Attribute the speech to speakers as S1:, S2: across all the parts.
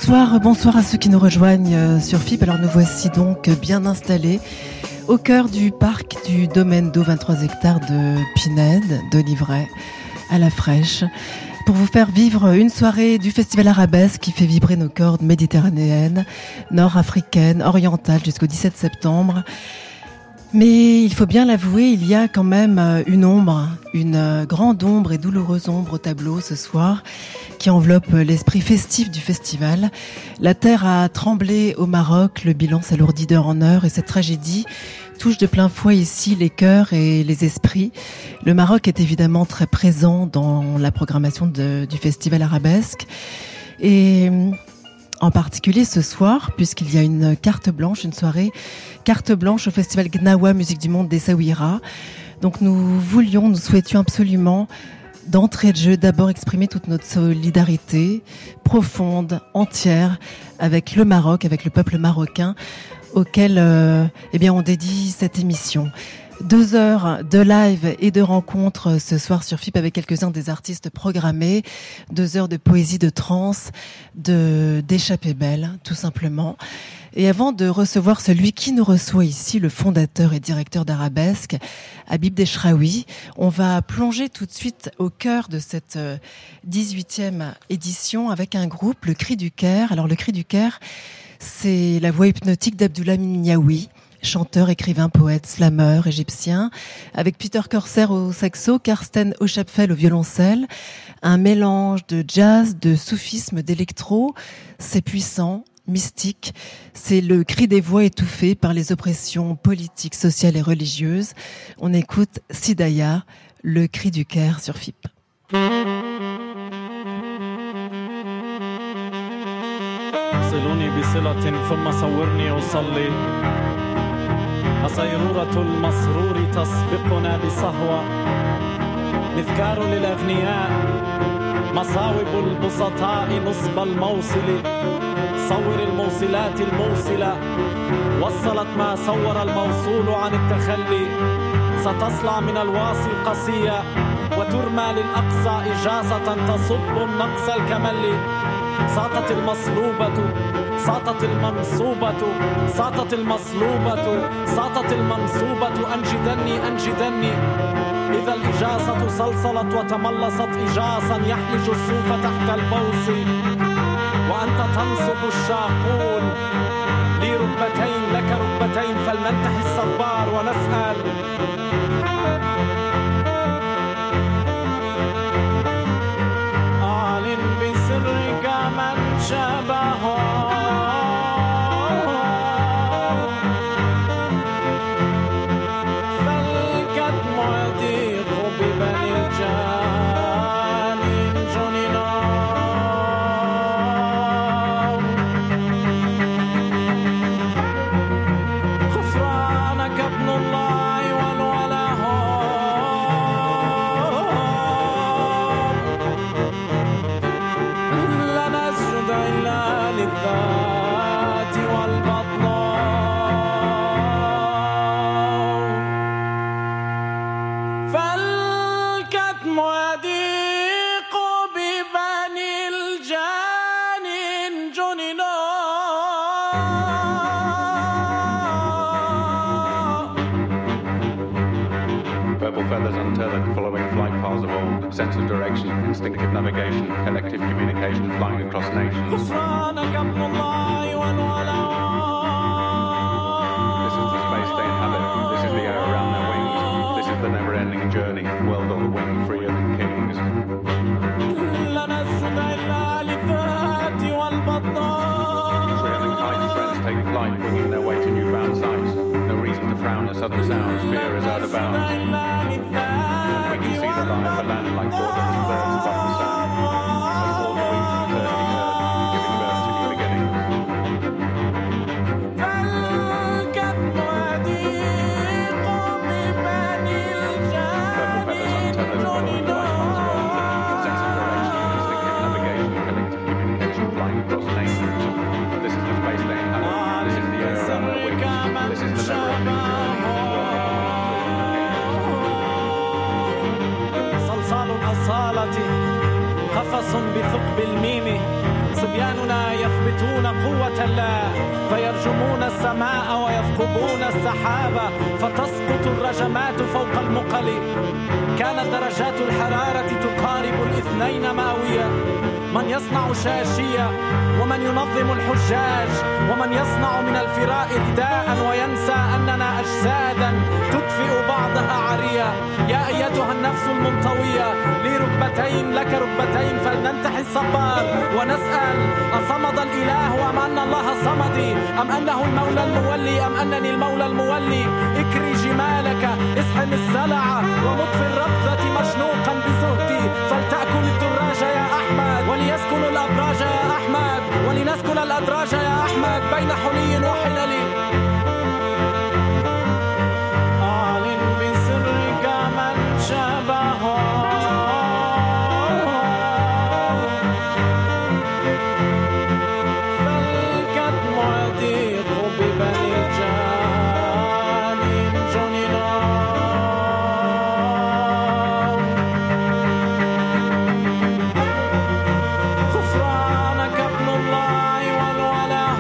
S1: Bonsoir à ceux qui nous rejoignent sur FIP. Alors nous voici donc bien installés au cœur du parc du domaine d'eau 23 hectares de Pinède, d'Olivray, à la fraîche, pour vous faire vivre une soirée du Festival Arabesque qui fait vibrer nos cordes méditerranéennes, nord-africaines, orientales jusqu'au 17 septembre. Mais il faut bien l'avouer, il y a quand même une grande ombre et douloureuse ombre au tableau ce soir qui enveloppe l'esprit festif du festival. La terre a tremblé au Maroc, le bilan s'alourdit d'heure en heure et cette tragédie touche de plein fouet ici les cœurs et les esprits. Le Maroc est évidemment très présent dans la programmation du Festival Arabesque et en particulier ce soir, puisqu'il y a une carte blanche, une soirée carte blanche au Festival Gnawa Musique du Monde d'Essaouira. Donc nous souhaitions absolument d'entrée de jeu d'abord exprimer toute notre solidarité profonde, entière avec le Maroc, avec le peuple marocain auquel on dédie cette émission. 2 heures de live et de rencontres ce soir sur FIP avec quelques-uns des artistes programmés. 2 heures de poésie, de trance, d'échappée belle, tout simplement. Et avant de recevoir celui qui nous reçoit ici, le fondateur et directeur d'Arabesque, Habib Dechraoui, on va plonger tout de suite au cœur de cette 18e édition avec un groupe, le Cri du Caire. Alors le Cri du Caire, c'est la voix hypnotique d'Abdullah Mniaoui, chanteur, écrivain, poète, slameur égyptien, avec Peter Corsair au saxo, Karsten Oschapfel au violoncelle, un mélange de jazz, de soufisme, d'électro. C'est puissant, mystique, c'est le cri des voix étouffées par les oppressions politiques, sociales et religieuses. On écoute Sidaya, le Cri du Caire sur FIP.
S2: صلوني بصلة ثم صورني أصلي أصيرورة المسرور تسبقنا بصهوة مذكار للأغنياء مصاوب البسطاء نصب الموصل صور الموصلات الموصلة وصلت ما صور الموصول عن التخلي ستصلع من الواصي القصية وترمى للأقصى إجازة تصب النقص الكملي ساطت المصلوبة ساطت المنصوبة ساطت المصلوبة ساطت المنصوبة أنجدني أنجدني إذا الإجازة صلصلت وتملصت إجاصا يحلج الصوف تحت البوص وأنت تنصب الشاقون لي ركبتين لك ركبتين فلننتحي الصبار ونسأل أعلن بسرك من شبهه فالكتم يضيق ببني الجان جننا غفرانك ابن الله والوله لا نسجد إلا للذات والبطن فالكتم يضيق ببني الجان جننا
S3: Purple feathers untethered, following flight paths of old. Sense of direction, instinctive navigation, collective communication, flying across nations.
S2: غفرانك ابن الله والوله
S3: This is the space they inhabit. This is the air around their wings. This is the never-ending journey. World on the wing, freer than kings.
S2: لا نسجد إلا للذات والبطن
S3: Freer than kites, friends take flight, winging their way to newfound sights. No reason to frown at sudden sounds. Fear is out of bounds. We can see the lie of the land like borderless birds above the sound. Before the wings of eternity heard, giving birth to new beginnings.
S2: فالكتم يضيق ببني
S3: Purple feathers untethered, following
S2: الجان
S3: flight paths of old. Sense of direction, instinctive navigation, collective communication, flying across nations. This is the space they inhabit. This is the air around their wings. This is the never-ending journey.
S2: صلصال الأصالة ناس بثقب الميم صبياننا يثبتون قوة الله فيرجمون السماء ويثقبون السحاب فتسقط الرجمات فوق المقل كانت درجات الحرارة تقارب 2 مئوية من يصنع شاشية ومن ينظم الحجاج ومن يصنع من الفراء رداء وينسى أننا أجسادا تدفئ بعضها عريا يا أيتها النفس المنطوية لي ركبتين لك ركبتين فلننتحي الصبار ونسأل أصمد الإله أم أن الله صمدي أم أنه المولى المولي أم أنني المولى المولي اكري جمالك اسحم السلع ومطفي الربذة مشنوقا بزهدي فلتأكل الدراج يا أحمد وليسكن الأبراج يا أحمد ولنسكن الأدراج يا أحمد بين حلي وحلل أعلن بسرك من شبهه فالكتم يضيق ببني الجانين جننا غفرانك ابن الله والوله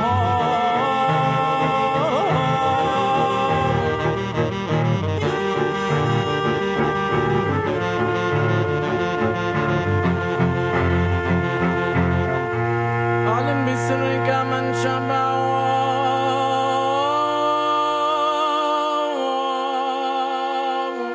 S2: أعلن بسرك من شبهه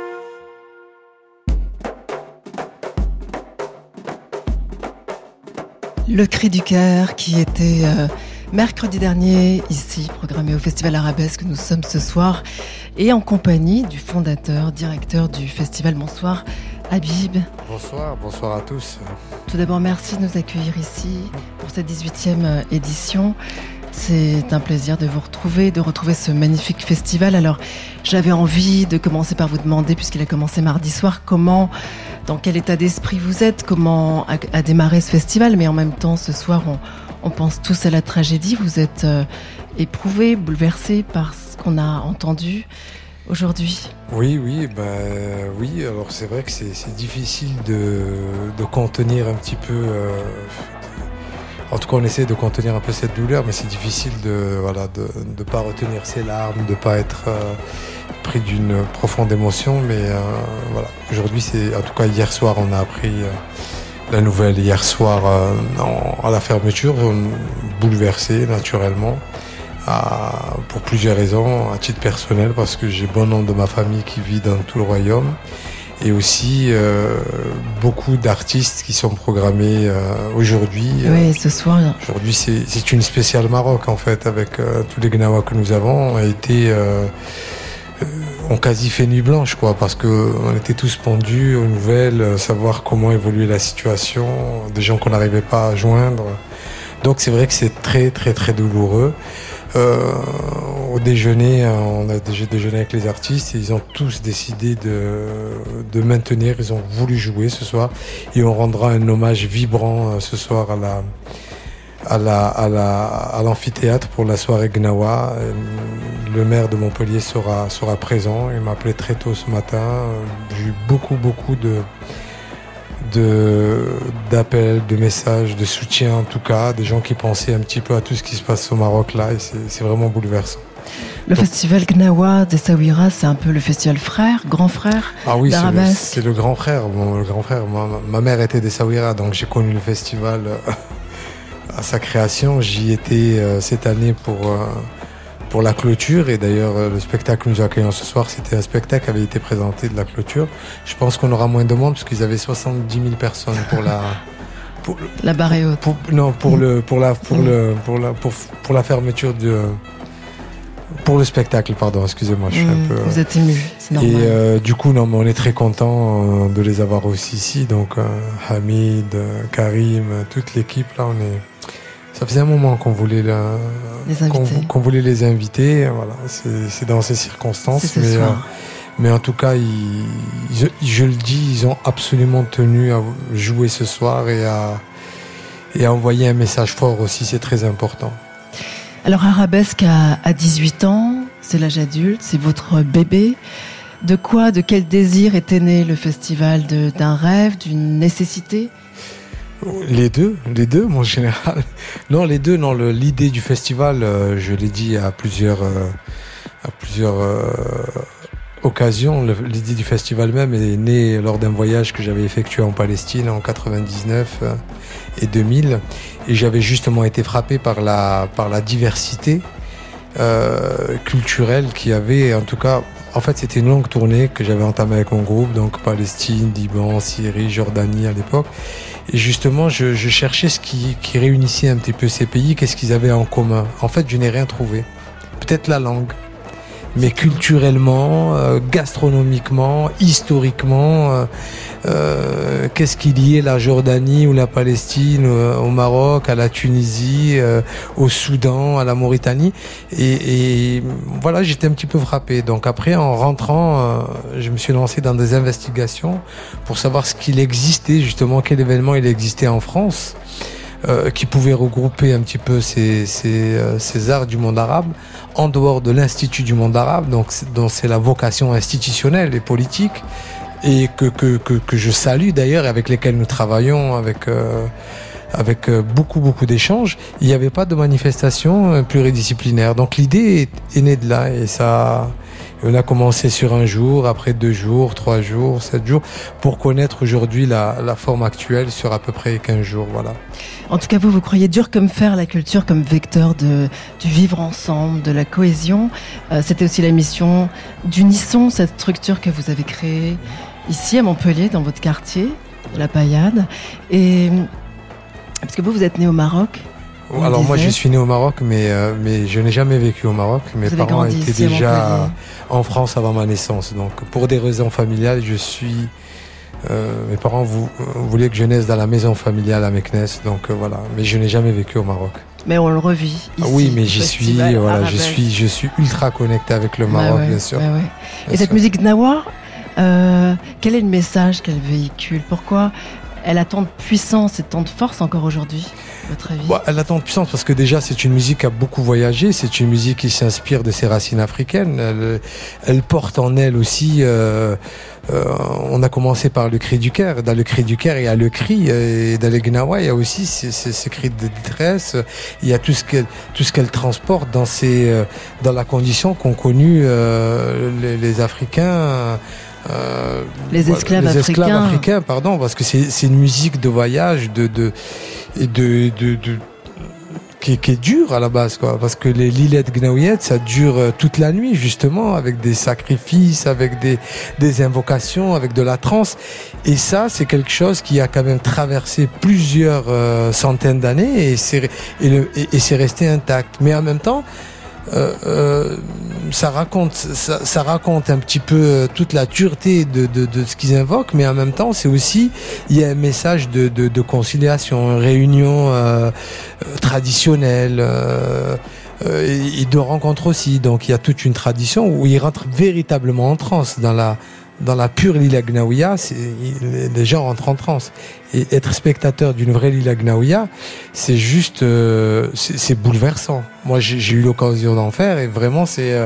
S1: Le cri du cœur qui était mercredi dernier ici, programmé au Festival Arabesque. Nous sommes ce soir et en compagnie du fondateur, directeur du Festival. Bonsoir Habib.
S4: Bonsoir, bonsoir à tous.
S1: Tout d'abord, merci de nous accueillir ici pour cette 18e édition. C'est un plaisir de vous retrouver, de retrouver ce magnifique festival. Alors, j'avais envie de commencer par vous demander, puisqu'il a commencé mardi soir, dans quel état d'esprit vous êtes, comment a démarré ce festival, mais en même temps, ce soir, on pense tous à la tragédie. Vous êtes éprouvé, bouleversé par ce qu'on a entendu aujourd'hui.
S4: Oui, alors c'est vrai que c'est difficile de contenir un petit peu... En tout cas, on essaie de contenir un peu cette douleur, mais c'est difficile de pas retenir ses larmes, de pas être pris d'une profonde émotion. Mais voilà, aujourd'hui, en tout cas hier soir, on a appris la nouvelle hier soir à la fermeture, bouleversé naturellement, pour plusieurs raisons, à titre personnel, parce que j'ai bon nombre de ma famille qui vit dans tout le royaume. Et aussi beaucoup d'artistes qui sont programmés aujourd'hui.
S1: Oui, ce soir.
S4: Aujourd'hui, c'est une spéciale Maroc en fait, avec tous les Gnawa que nous avons, ont quasi fait nuit blanche, quoi, parce que on était tous pendus aux nouvelles, savoir comment évoluait la situation, des gens qu'on n'arrivait pas à joindre. Donc c'est vrai que c'est très très très douloureux. Au déjeuner, on a déjà déjeuné avec les artistes et ils ont tous décidé de maintenir, ils ont voulu jouer ce soir et on rendra un hommage vibrant ce soir à l'amphithéâtre pour la soirée Gnawa. Le maire de Montpellier sera présent, il m'a appelé très tôt ce matin, j'ai eu beaucoup d'appels, de messages, de soutien en tout cas, des gens qui pensaient un petit peu à tout ce qui se passe au Maroc là et c'est vraiment bouleversant.
S1: Le festival Gnawa d'Essaouira, c'est un peu le festival grand frère d'Arabesque.
S4: C'est le grand frère. Bon, le grand frère. Ma mère était d'Essaouira, donc j'ai connu le festival à sa création. J'y étais cette année pour la clôture et d'ailleurs le spectacle que nous accueillons ce soir, c'était un spectacle qui avait été présenté de la clôture. Je pense qu'on aura moins de monde parce qu'ils avaient 70 000 personnes pour
S1: la barre est haute.
S4: Pour la fermeture pour le spectacle, pardon, excusez-moi, je suis un peu...
S1: Vous êtes ému, c'est normal.
S4: Et du coup, non, mais on est très contents de les avoir aussi ici, donc Hamid, Karim, toute l'équipe, là, ça faisait un moment qu'on voulait qu'on voulait les inviter, voilà, c'est dans ces circonstances, mais en tout cas, je le dis, ils ont absolument tenu à jouer ce soir et à envoyer un message fort aussi, c'est très important.
S1: Alors Arabesque a 18 ans, c'est l'âge adulte, c'est votre bébé. De quel désir était né le festival? D'un rêve, d'une nécessité?
S4: Les deux, mon général. Non, les deux. Non, l'idée du festival, je l'ai dit à plusieurs occasions. L'idée du festival même est née lors d'un voyage que j'avais effectué en Palestine en 99 et 2000, et j'avais justement été frappé par la diversité culturelle qu'il y avait. En tout cas, en fait, c'était une longue tournée que j'avais entamée avec mon groupe, donc Palestine, Liban, Syrie, Jordanie à l'époque. Et justement, je cherchais ce qui réunissait un petit peu ces pays, qu'est-ce qu'ils avaient en commun. En fait, je n'ai rien trouvé. Peut-être la langue. Mais culturellement, gastronomiquement, historiquement, qu'est-ce qui liait la Jordanie ou la Palestine au Maroc, à la Tunisie, au Soudan, à la Mauritanie, et voilà, j'étais un petit peu frappé. Donc après, en rentrant, je me suis lancé dans des investigations pour savoir ce qu'il existait, justement, quel événement il existait en France, qui pouvait regrouper un petit peu ces arts du monde arabe en dehors de l'Institut du monde arabe, donc c'est la vocation institutionnelle et politique, et que je salue d'ailleurs, et avec lesquels nous travaillons avec beaucoup d'échanges. Il n'y avait pas de manifestation pluridisciplinaire, donc l'idée est née de là, et ça, on a commencé sur un jour, après 2 jours, 3 jours, 7 jours, pour connaître aujourd'hui la forme actuelle sur à peu près 15 jours, voilà.
S1: En tout cas, vous croyez dur comme fer la culture comme vecteur du vivre ensemble, de la cohésion. C'était aussi la mission d'Unisson, cette structure que vous avez créée ici à Montpellier, dans votre quartier, la Paillade. Et parce que vous êtes né au Maroc.
S4: Alors moi, je suis né au Maroc, mais je n'ai jamais vécu au Maroc. Mes parents étaient déjà en France avant ma naissance. Donc pour des raisons familiales, mes parents voulaient que je naisse dans la maison familiale à Meknes, donc voilà. Mais je n'ai jamais vécu au Maroc.
S1: Mais on le revit ici.
S4: Oui, mais je suis ultra connecté avec le Maroc, bien sûr.
S1: Ouais. Et cette musique gnawa, quel est le message qu'elle véhicule? Pourquoi elle a tant de puissance et tant de force encore aujourd'hui, à votre avis?
S4: Elle a tant de puissance parce que déjà c'est une musique qui a beaucoup voyagé, c'est une musique qui s'inspire de ses racines africaines, elle porte en elle aussi, on a commencé par le cri du Caire, dans le cri du Caire il y a le cri, et dans les Gnawa il y a aussi ces cris de détresse, il y a tout ce qu'elle transporte dans la condition qu'ont connue les Africains,
S1: les esclaves africains,
S4: pardon, parce que c'est une musique de voyage, qui est dure à la base, quoi, parce que les lilettes gnaouiettes, ça dure toute la nuit, justement, avec des sacrifices, avec des invocations, avec de la transe, et ça, c'est quelque chose qui a quand même traversé plusieurs centaines d'années, et c'est resté intact. Mais en même temps, ça raconte un petit peu toute la dureté de ce qu'ils invoquent, mais en même temps c'est aussi, il y a un message de conciliation, une réunion traditionnelle et de rencontre aussi. Donc il y a toute une tradition où ils rentrent véritablement en transe dans la pure Lila Gnaouia, les gens rentrent en transe. Et être spectateur d'une vraie Lila Gnaouia, c'est juste, c'est bouleversant. Moi, j'ai eu l'occasion d'en faire et vraiment, c'est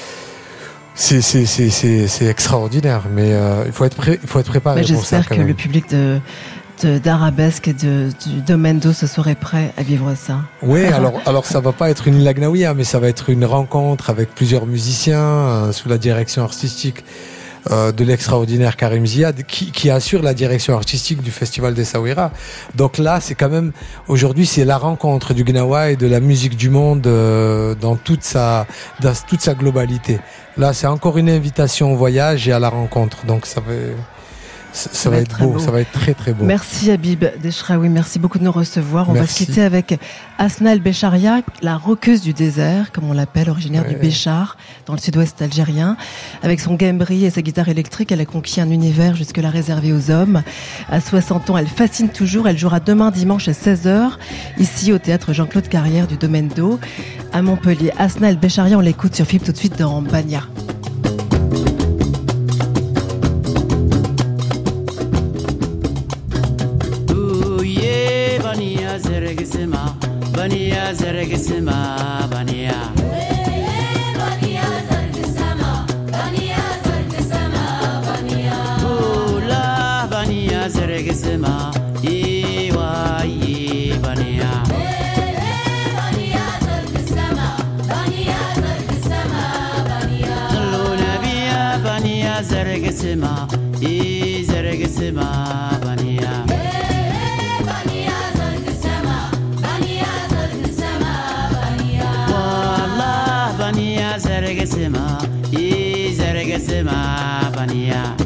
S4: extraordinaire. Mais il faut être préparé.
S1: Mais j'espère que le public d'Arabesque et du Domaine d'eau ce serait prêt à vivre ça.
S4: Oui, alors ça va pas être une Lila Gnaouia, mais ça va être une rencontre avec plusieurs musiciens sous la direction artistique de l'extraordinaire Karim Ziad qui assure la direction artistique du Festival des Saouira. Donc là, c'est quand même, aujourd'hui, c'est la rencontre du Gnawa et de la musique du monde dans toute sa globalité. Là, c'est encore une invitation au voyage et à la rencontre. Donc ça va être beau, ça va être très très beau.
S1: Merci Habib Deshraoui, merci beaucoup de nous recevoir. On va se quitter avec Asna El Becharia, la roqueuse du désert, comme on l'appelle, originaire du Béchar, dans le sud-ouest algérien. Avec son gambri et sa guitare électrique, elle a conquis un univers jusque-là réservé aux hommes. À 60 ans, elle fascine toujours. Elle jouera demain dimanche à 16h, ici au théâtre Jean-Claude Carrière du Domaine d'eau, à Montpellier. Asna El Becharia, on l'écoute sur FIP tout de suite dans Bania.
S5: Bania zerg sema bania bania zerg sema bania zerg sema bania la bania zerg sema iwa bania zergesema i zergesema bania bania zergesema bania zergesema bania wallah bania zergesema i zergesema bania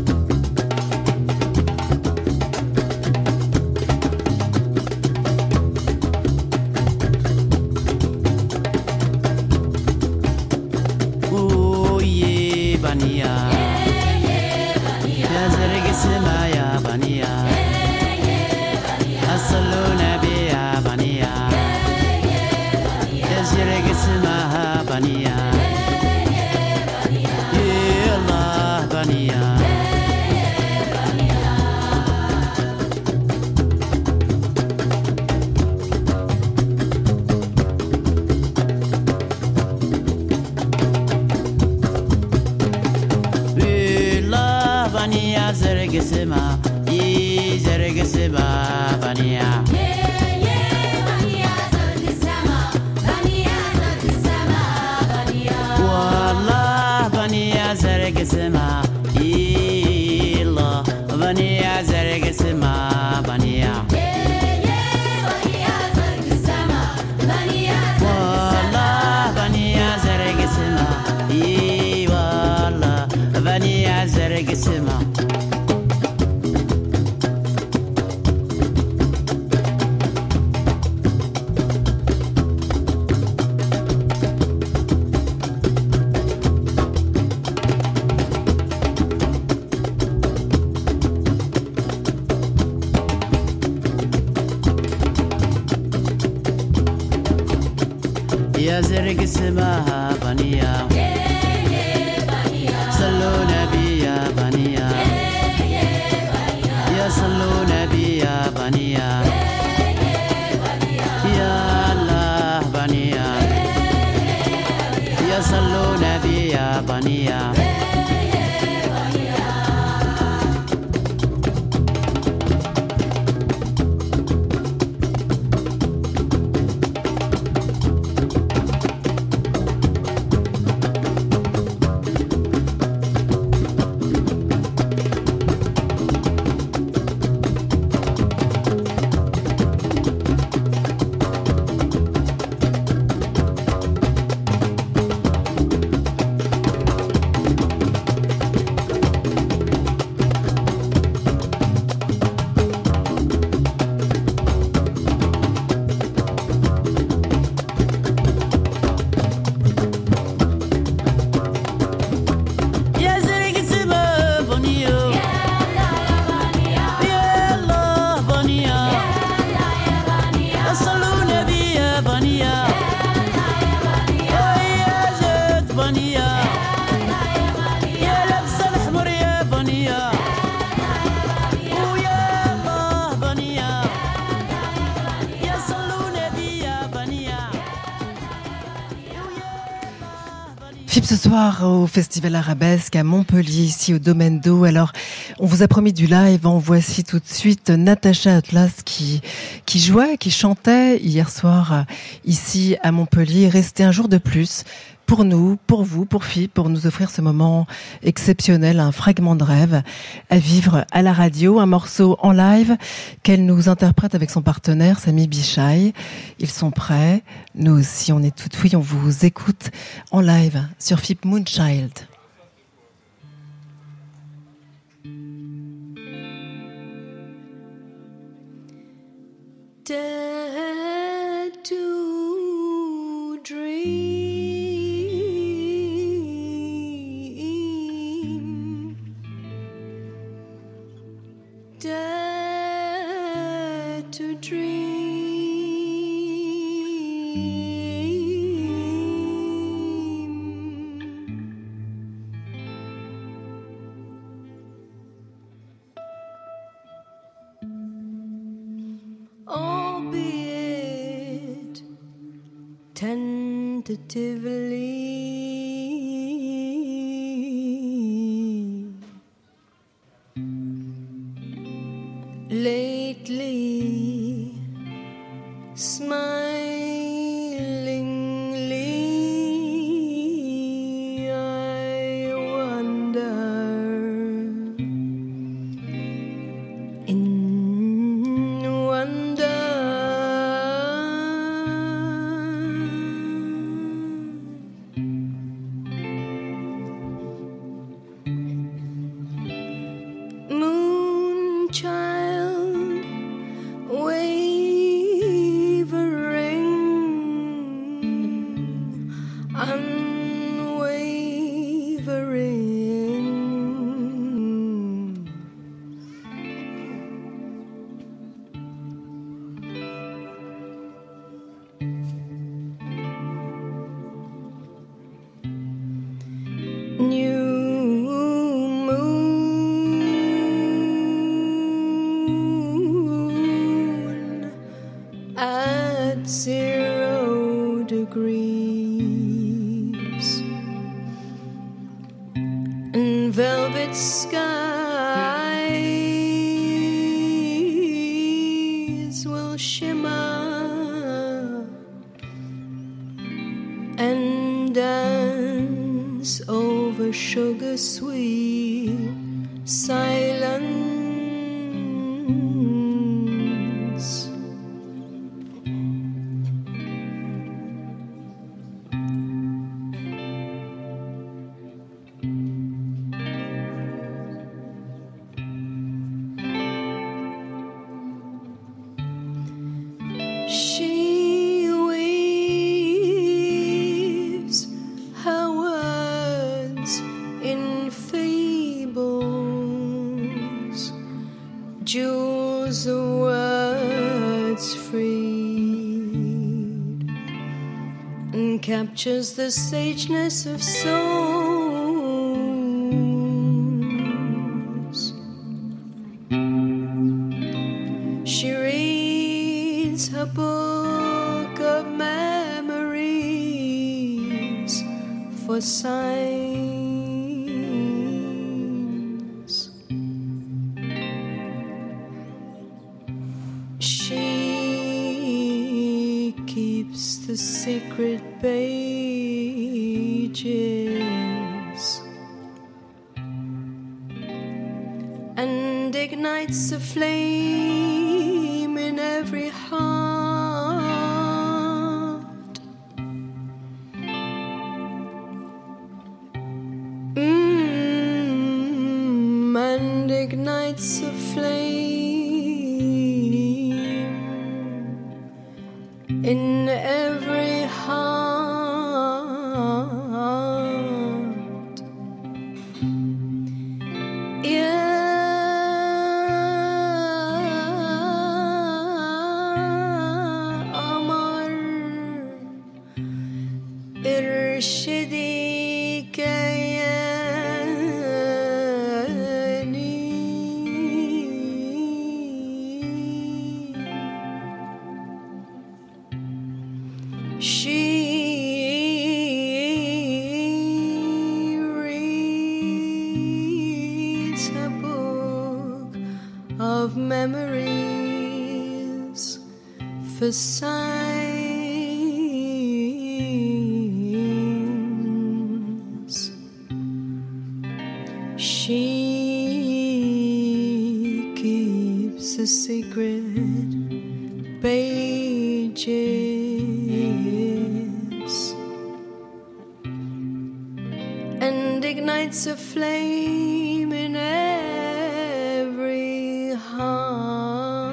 S5: Zergesema, I zergesema, bania. Bania zergesema, bania zergesema, bania. Wallah, bania zergesema, Allah, bania zergesema, bania. Bania zergesema, bania. Wallah, bania zergesema, wallah, bania zergesema. يا زرق اسمها بنية صلوا نبي يا بنية يا صلوا نبي يا بنية يا الله بنية يا صلوا نبي يا بنية
S1: Ce soir au Festival Arabesque à Montpellier, ici au Domaine d'Eau. Alors, on vous a promis du live. En voici tout de suite Natacha Atlas qui jouait, qui chantait hier soir ici à Montpellier. Restait un jour de plus pour nous, pour vous, pour FIP, pour nous offrir ce moment exceptionnel, un fragment de rêve à vivre à la radio, un morceau en live qu'elle nous interprète avec son partenaire Sami Bichai. Ils sont prêts. Nous aussi, on est toutes oui, on vous écoute en live sur FIP Moonchild.
S6: Dare to dream. Dare to dream. Albeit tentatively, lately smilingly I wonder new moon at 0 degrees, and velvet skies will shimmer and dance over sugar sweet silence. She weaves her words in fables, jewels of words freed, and captures the sageness of souls. She reads her book of memories for signs. She keeps the secret pages and ignites a flame in every heart. And ignites a flame in every heart. Amar irshidi She reads her book of memories for signs. She keeps a secret pages and ignites a flame in every heart.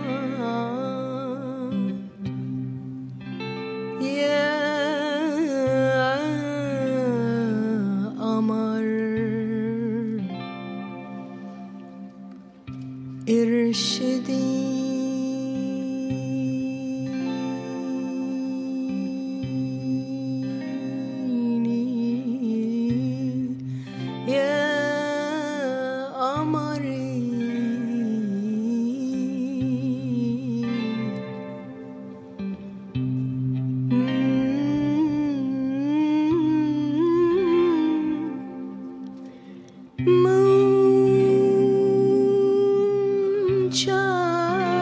S6: Amar irshidini, Amari. Moon child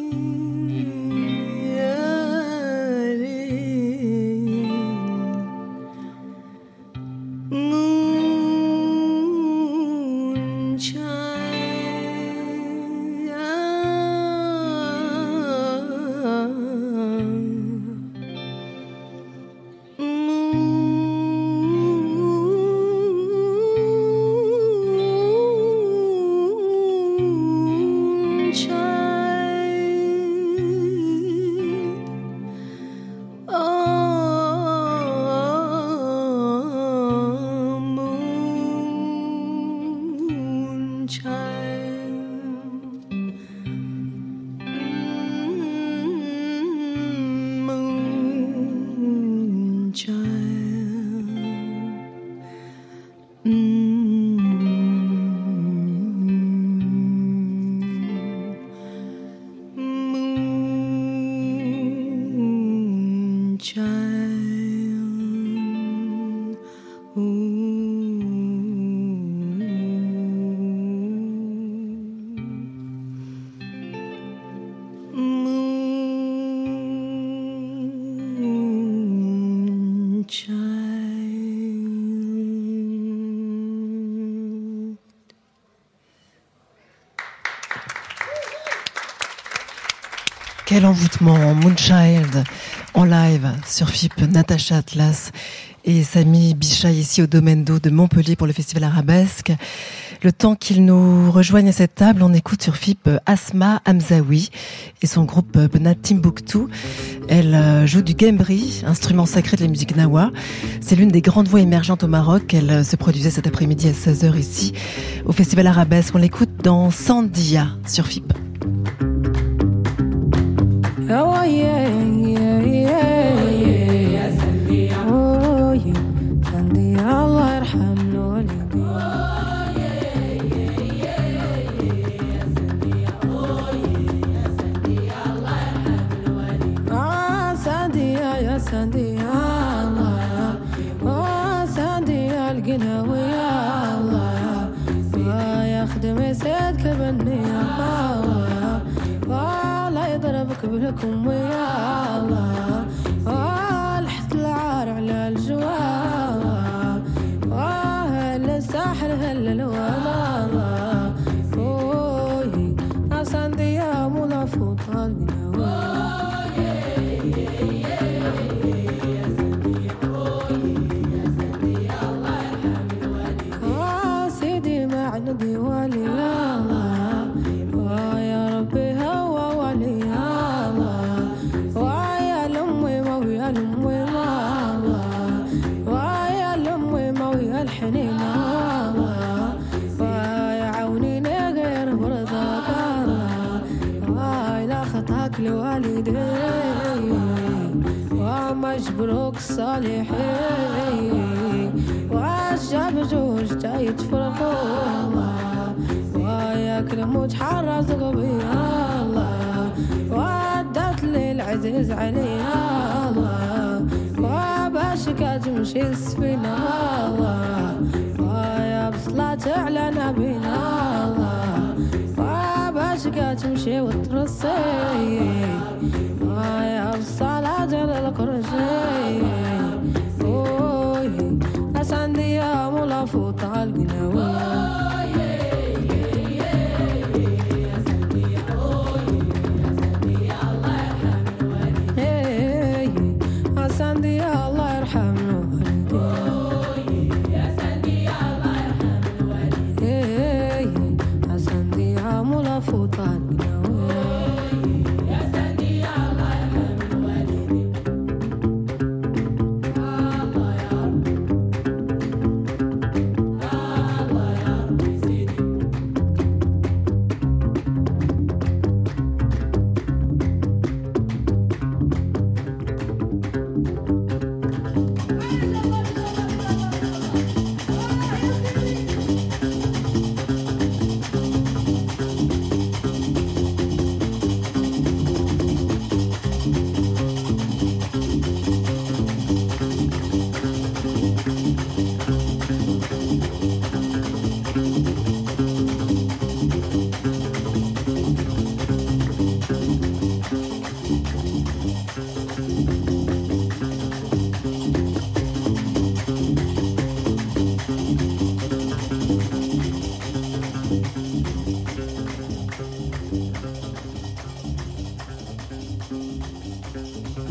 S1: Quel envoûtement, Moonchild en live sur FIP, Natacha Atlas et Samy Bichai ici au Domaine d'eau de Montpellier pour le Festival Arabesque. Le temps qu'ils nous rejoignent à cette table, on écoute sur FIP Asma Hamzaoui et son groupe Benat Timbuktu. Elle joue du gembri, instrument sacré de la musique nawa. C'est l'une des grandes voix émergentes au Maroc. Elle se produisait cet après-midi à 16h ici au Festival Arabesque. On l'écoute dans Sandia sur FIP.
S7: Oh yeah, yeah, yeah, yeah. Oh yeah, Sandia, Allah yarham الوالدين. Oh yeah, yeah, yeah, Sandia. Oh yeah, Sandia, Allah yarham الوالدين. Ah, Sandia, ya Sandia, Allah. Oh, Sandia, القناوي يا الله. يخدم سيدك بالنية الله. يضربك بلكم ويا الله الحت العار على الجوال هل الساحر هل الولا الله اوي اساندي يا مولا فوق القناوي سيدي ما عندي ولي الله يا ربي هو ولي الله ويا لأمي مويا لأمي ما الله ويا لأمي مويا الحنين الله ويا عونيني غير برضاك الله لا خطاك لوالدي ومجبروك الصالحين والشعب جوج جاي تفرقوا الله وياك متحرز قبي الله ودت لي العزيز علي الله وباشك تمشي السفينة الله ويا بصلاة على نبينا الله وباشك تمشي وترصي ويا بصلاة على الكرسي أساندي يا مولا فوت القناوي ساندي الله يرحم الوالدين يا ساندي الله يرحم الوالدين يا ساندي مولا فوطان يا ساندي الله يرحم الوالدين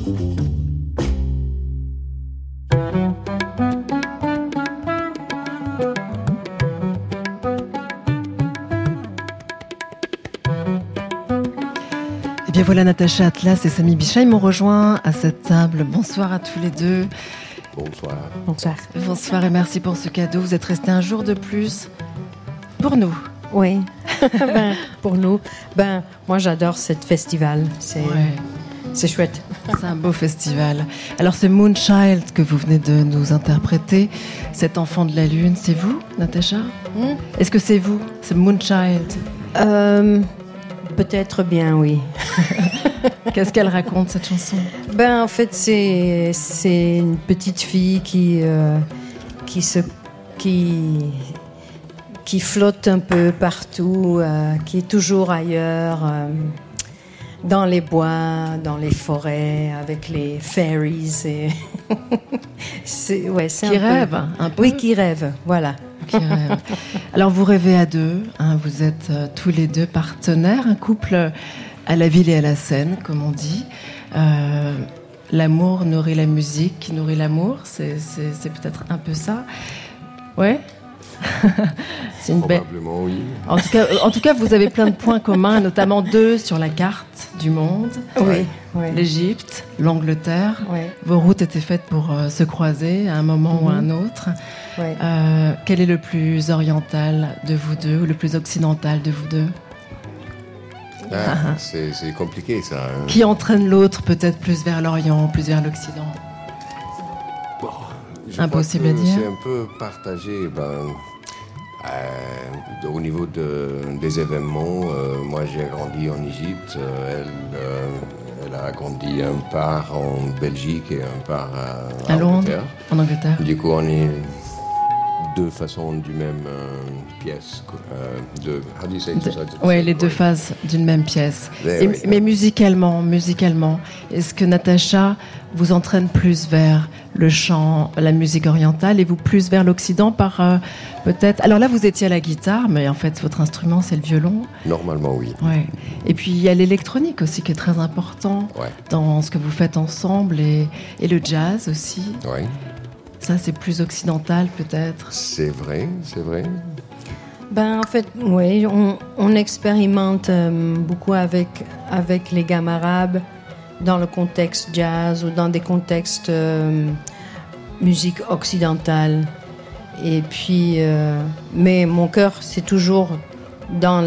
S1: Eh bien voilà, Natacha Atlas et Sami Bichai m'ont rejoint à cette table. Bonsoir à tous les deux.
S8: Bonsoir.
S7: Bonsoir.
S1: Bonsoir et merci pour ce cadeau. Vous êtes restés un jour de plus pour nous.
S7: Oui, pour nous. Moi j'adore ce festival. C'est chouette.
S1: C'est un beau festival. Alors ce Moonchild que vous venez de nous interpréter, cet enfant de la lune, c'est vous, Natacha ? Est-ce que c'est vous, ce Moonchild ?
S7: Peut-être bien, oui.
S1: Qu'est-ce qu'elle raconte, cette chanson ?
S7: En fait, c'est une petite fille qui flotte un peu partout, qui est toujours ailleurs, dans les bois, dans les forêts, avec les fairies. Et
S1: qui rêve, un peu.
S7: Oui, qui rêve, voilà.
S1: Qui rêve. Alors vous rêvez à deux, vous êtes tous les deux partenaires, un couple à la ville et à la scène, comme on dit. L'amour nourrit la musique, qui nourrit l'amour, c'est peut-être un peu ça. Ouais. C'est une
S8: Probablement, oui.
S1: En tout cas, vous avez plein de points communs, notamment 2 sur la carte du monde.
S7: Oui.
S1: L'Égypte, l'Angleterre.
S7: Oui.
S1: Vos routes étaient faites pour se croiser à un moment ou à un autre.
S7: Oui.
S1: Quel est le plus oriental de vous deux ou le plus occidental de vous deux ?
S8: C'est compliqué, ça. Hein.
S1: Qui entraîne l'autre peut-être plus vers l'Orient, plus vers l'Occident ? Impossible à dire.
S8: C'est un peu partagé. Au niveau des événements, moi j'ai grandi en Égypte, elle a grandi un part en Belgique et un part
S1: à Londres, en Angleterre.
S8: Du coup, on est deux façons du même pièce.
S1: Oui, les deux phases d'une même pièce. Mais musicalement, est-ce que Natacha vous entraîne plus vers le chant, la musique orientale, et vous plus vers l'Occident par peut-être... Alors là, vous étiez à la guitare, mais en fait, votre instrument, c'est le violon.
S8: Normalement, oui.
S1: Ouais. Et puis, il y a l'électronique aussi, qui est très important dans ce que vous faites ensemble, et le jazz aussi.
S8: Oui.
S1: Ça, c'est plus occidental, peut-être.
S8: C'est vrai.
S7: En fait, oui, on expérimente beaucoup avec les gammes arabes dans le contexte jazz ou dans des contextes musique occidentale. Et puis, mais mon cœur, c'est toujours dans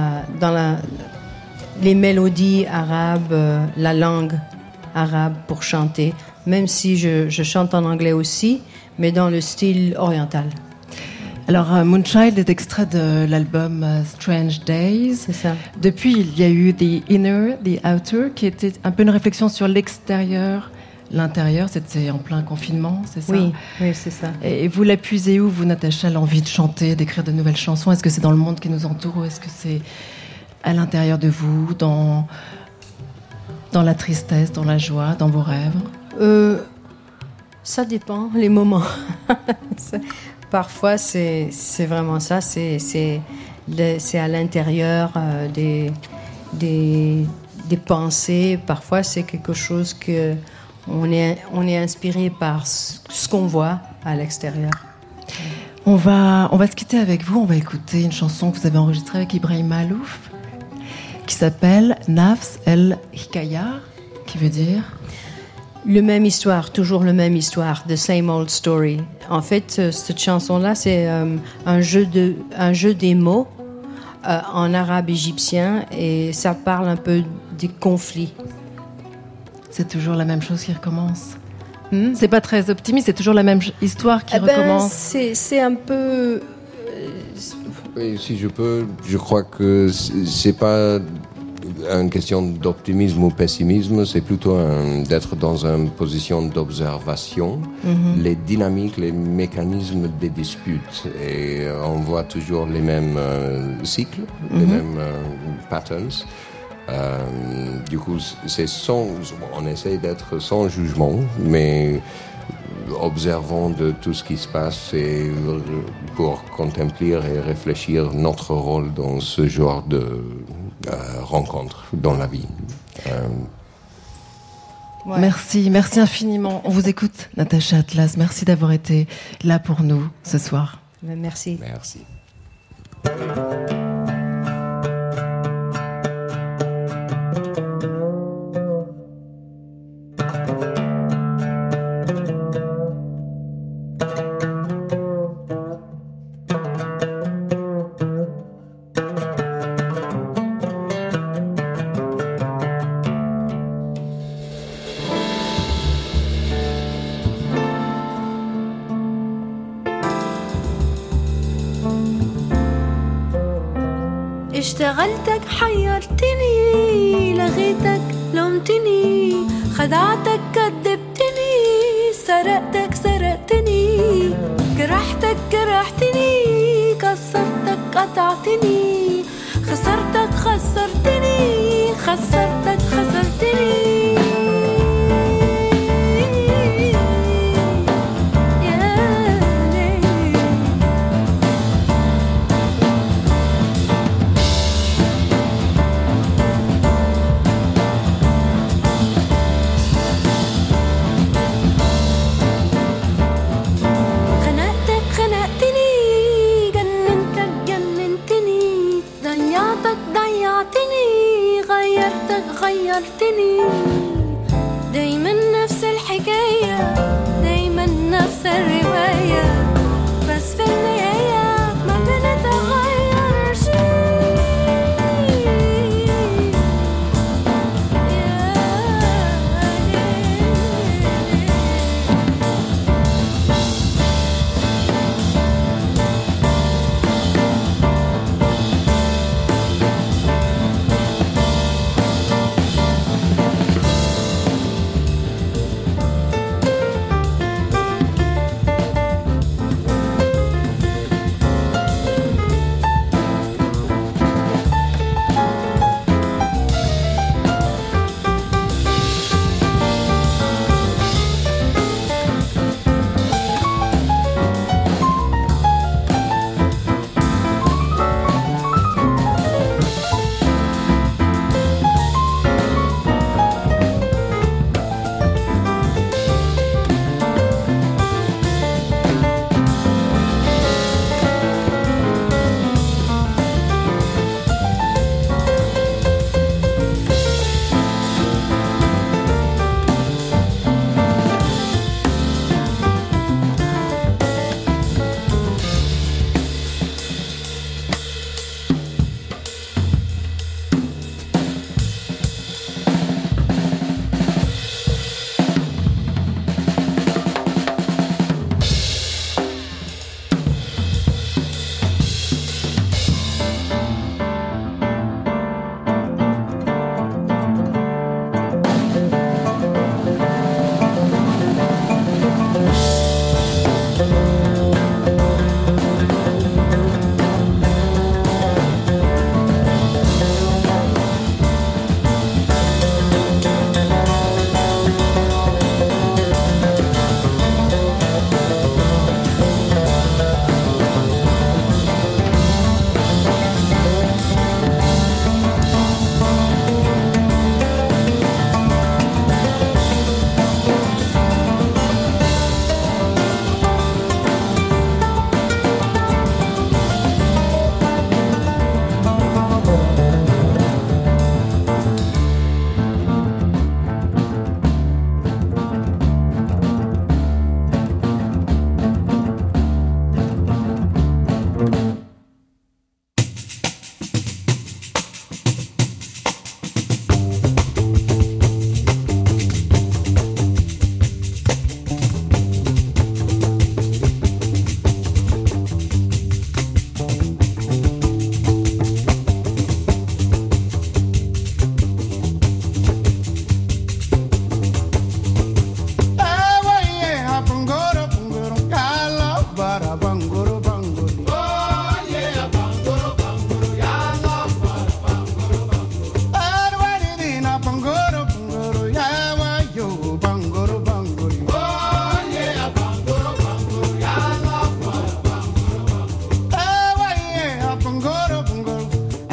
S7: les mélodies arabes, la langue arabe pour chanter, même si je chante en anglais aussi, mais dans le style oriental.
S1: Alors, Moonchild est extrait de l'album Strange Days.
S7: C'est ça.
S1: Depuis, il y a eu The Inner, The Outer, qui était un peu une réflexion sur l'extérieur, l'intérieur. C'était en plein confinement, c'est ça ?
S7: Oui, c'est ça.
S1: Et vous la puisez où, vous, Natacha, l'envie de chanter, d'écrire de nouvelles chansons ? Est-ce que c'est dans le monde qui nous entoure, ou est-ce que c'est à l'intérieur de vous, dans la tristesse, dans la joie, dans vos rêves ?
S7: Ça dépend, les moments. Parfois, c'est vraiment ça. C'est à l'intérieur des pensées. Parfois, c'est quelque chose que on est inspiré par ce qu'on voit à l'extérieur.
S1: On va se quitter avec vous. On va écouter une chanson que vous avez enregistrée avec Ibrahim Malouf, qui s'appelle Nafs El Hikaya, qui veut dire
S7: le même histoire, toujours le même histoire, the same old story. En fait, cette chanson-là, c'est un jeu des mots en arabe égyptien, et ça parle un peu des conflits.
S1: C'est toujours la même chose qui recommence. C'est pas très optimiste, c'est toujours la même histoire qui recommence.
S7: C'est un peu...
S8: Oui, si je peux, je crois que c'est pas une question d'optimisme ou pessimisme, c'est plutôt d'être dans une position d'observation, les dynamiques, les mécanismes des disputes. Et on voit toujours les mêmes cycles, les mêmes patterns. Du coup, on essaie d'être sans jugement, mais observant de tout ce qui se passe et pour contempler et réfléchir notre rôle dans ce genre de rencontre dans la vie.
S1: Ouais. Merci infiniment. On vous écoute, Natacha Atlas. Merci d'avoir été là pour nous ce soir.
S7: Merci.
S8: Merci.
S6: اشتغلتك حيرتني لغيتك لومتني خدعتك كذبتني سرقتك سرقتني جرحتك جرحتني كسرتك قطعتني خسرتك خسرتني خسرتك خسرتني غيرتني دايما نفس الحكاية دايما نفس الرواية بس في النهاية ما بنتغير شيء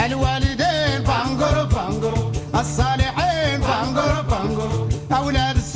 S9: الصالحين فانقروا فانقروا أولاد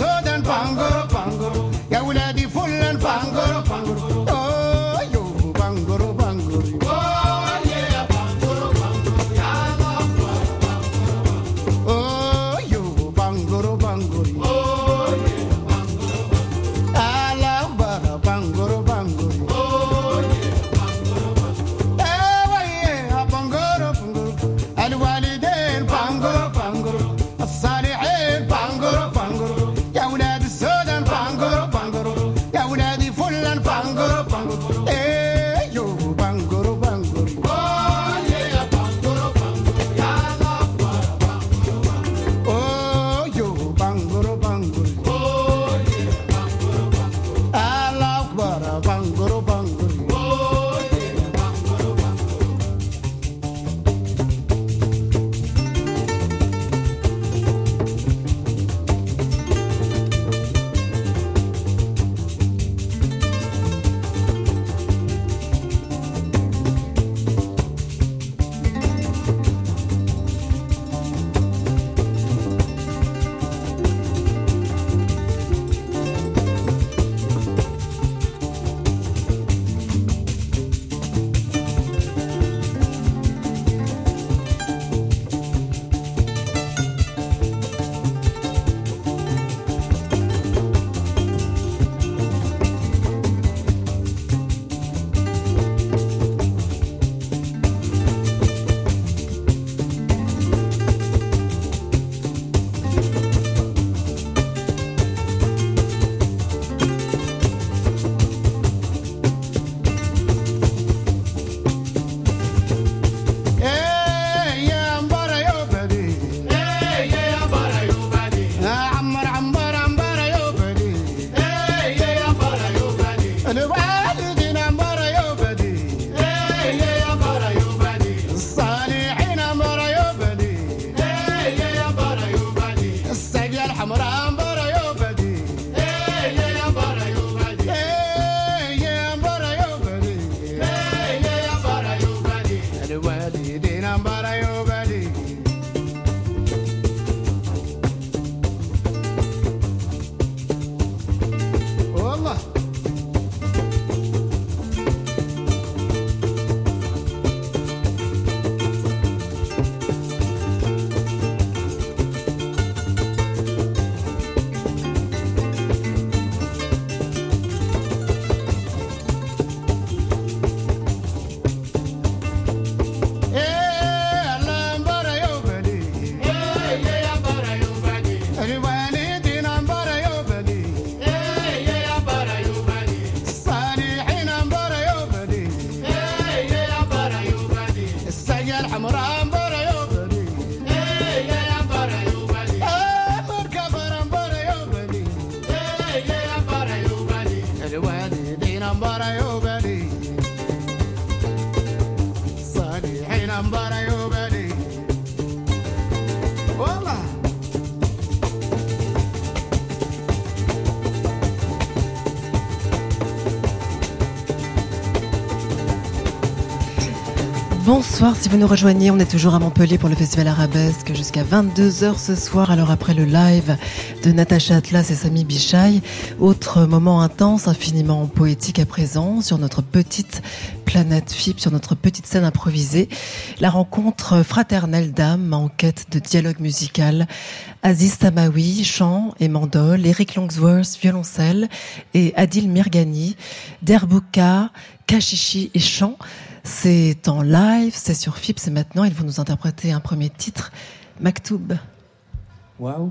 S1: Bonsoir, si vous nous rejoignez, on est toujours à Montpellier pour le Festival Arabesque jusqu'à 22h ce soir. Alors après le live de Natacha Atlas et Sami Bichai, autre moment intense, infiniment poétique à présent sur notre petite planète FIP, sur notre petite scène improvisée. La rencontre fraternelle d'âmes en quête de dialogue musical. Aziz Tamaoui, chant et mandole, Eric Longsworth, violoncelle et Adil Mirgani, derbouka, cachichi et chant. C'est en live, c'est sur FIP, c'est maintenant. Ils vont nous interpréter un premier titre, Maktoub.
S2: Waouh.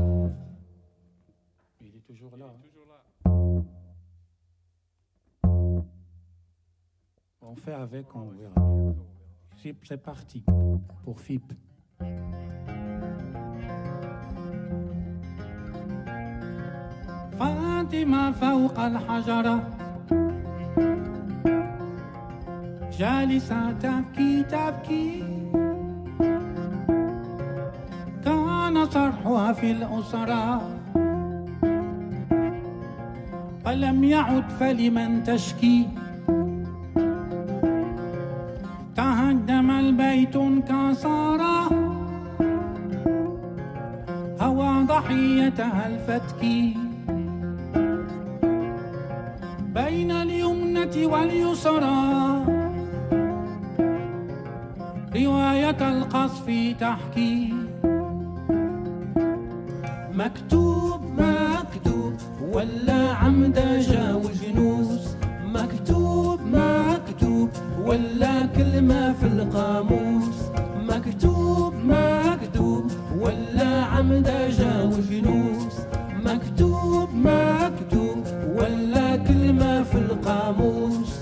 S2: Il est toujours là. On fait avec, on verra. C'est parti pour FIP. فاطمة فوق الحجرة جالسة تبكي تبكي كان صرحها في الأسرة ولم يعد فلمن تشكي تهدم البيت انكسر هوى ضحيتها الفتك بين اليمنة واليسرى رواية القصف تحكي مكتوب مكتوب ولا عمد جاوز جنوس مكتوب مكتوب ولا كلمة في القاموس مكتوب مكتوب ولا عمد جاوز جنوس مكتوب مكتوب ولا كلمة في القاموس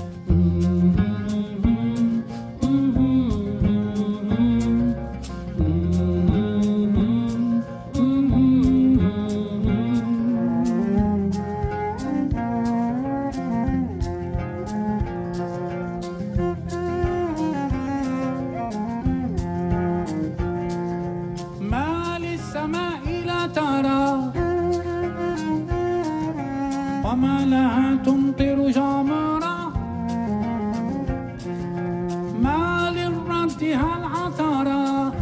S2: وما لها تمطر جمرة ما لردها العثرة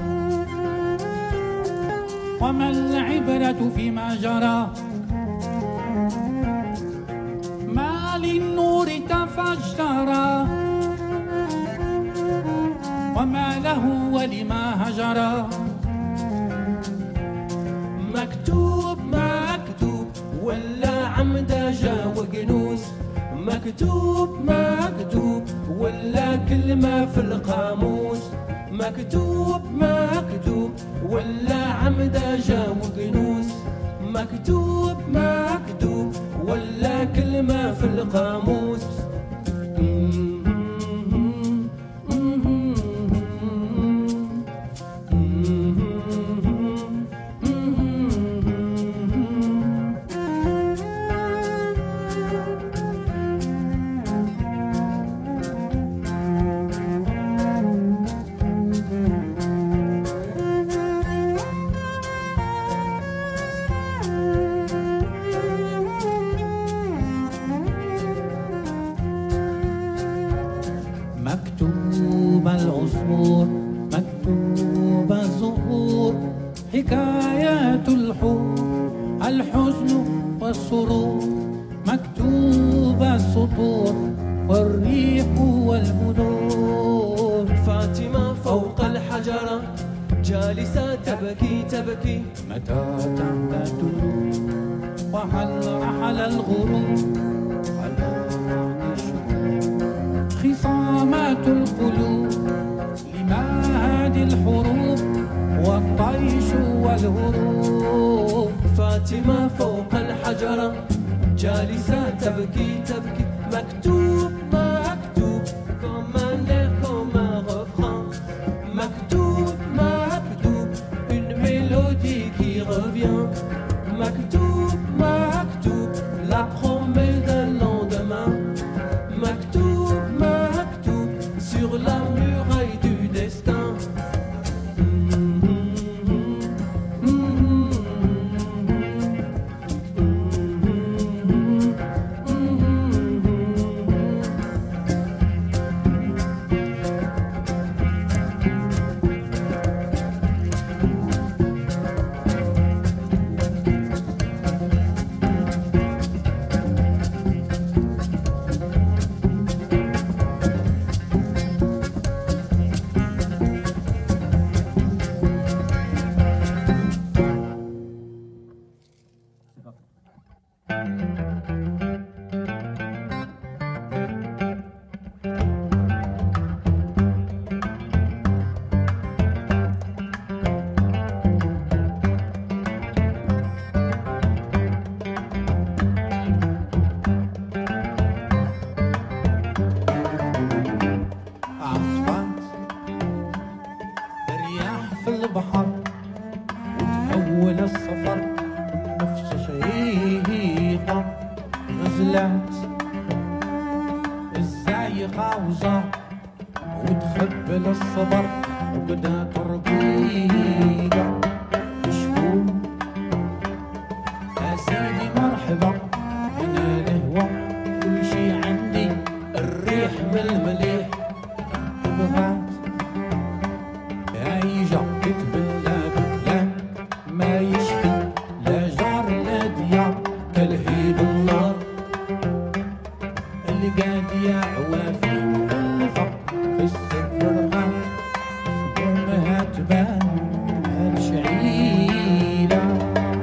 S2: وما العبرة فيما جرى ما للنور تفجر وما له ولما هجر مكتوب مكتوب ولا عمد جاوق جنوس مكتوب مكتوب ولا كلمة في القاموس مكتوب مكتوب ولا عمد جاوق جنوس مكتوب مكتوب ولا كلمة في القاموس مكتوب العصفور مكتوب الزهور حكايات الحب الحزن والسرور مكتوب السطور والريح والبدور
S9: فاطمة فوق الحجرة جالسة تبكي تبكي
S2: متى تعبت وهل رحل الغروب على بعد الشهور خصامات القلوب لمهاد الحروب والطيش والهروب
S9: فاطمة فوق الحجرة جالسة تبكي تبكي مكتوب مكتوب comme un air comme un refrain مكتوب مكتوب une mélodie qui revient مكتوب مكتوب la promesse d'un lendemain مكتوب مكتوب sur la muraille du destin
S2: السفر وتحول السفر النفس شهيقة غزلات الزايقة وزار وتخبل الصبر وبدا ترقيقة شكون يا سيدي مرحبا أنا الهوى كل شي عندي الريح من المليح تبغات يا يجبك بالله بالله ما يشفي لا جار لا ديار كالهيب النار اللي قاعد يا عوافي مؤلفة في السر رغم سبومها تبان هالشعيلة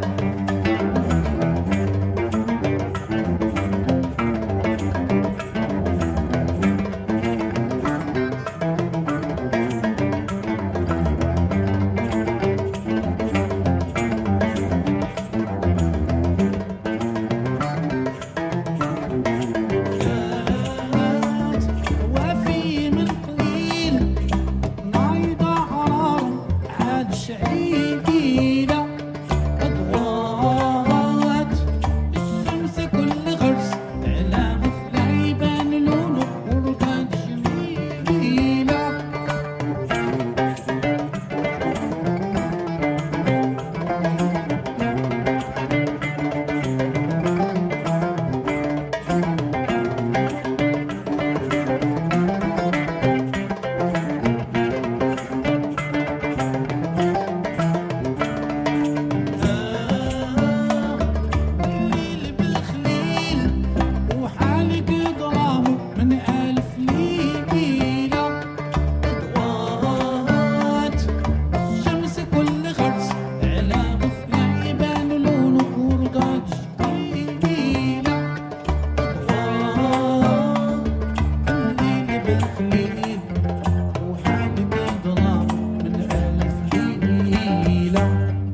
S2: وفي من قليل نايضة عرار عاد شعيلة أضوات الشمس كل غرس على غفلة يبان لونه ورقات جميلة الليل بالخليل وحالك ضرامه من ألف ليلة أضوات الشمس كل غرس على غفلة يبان لونه ورقات جميلة أضوات الليل بالخليل وحالك ضرامه من ألف ليلة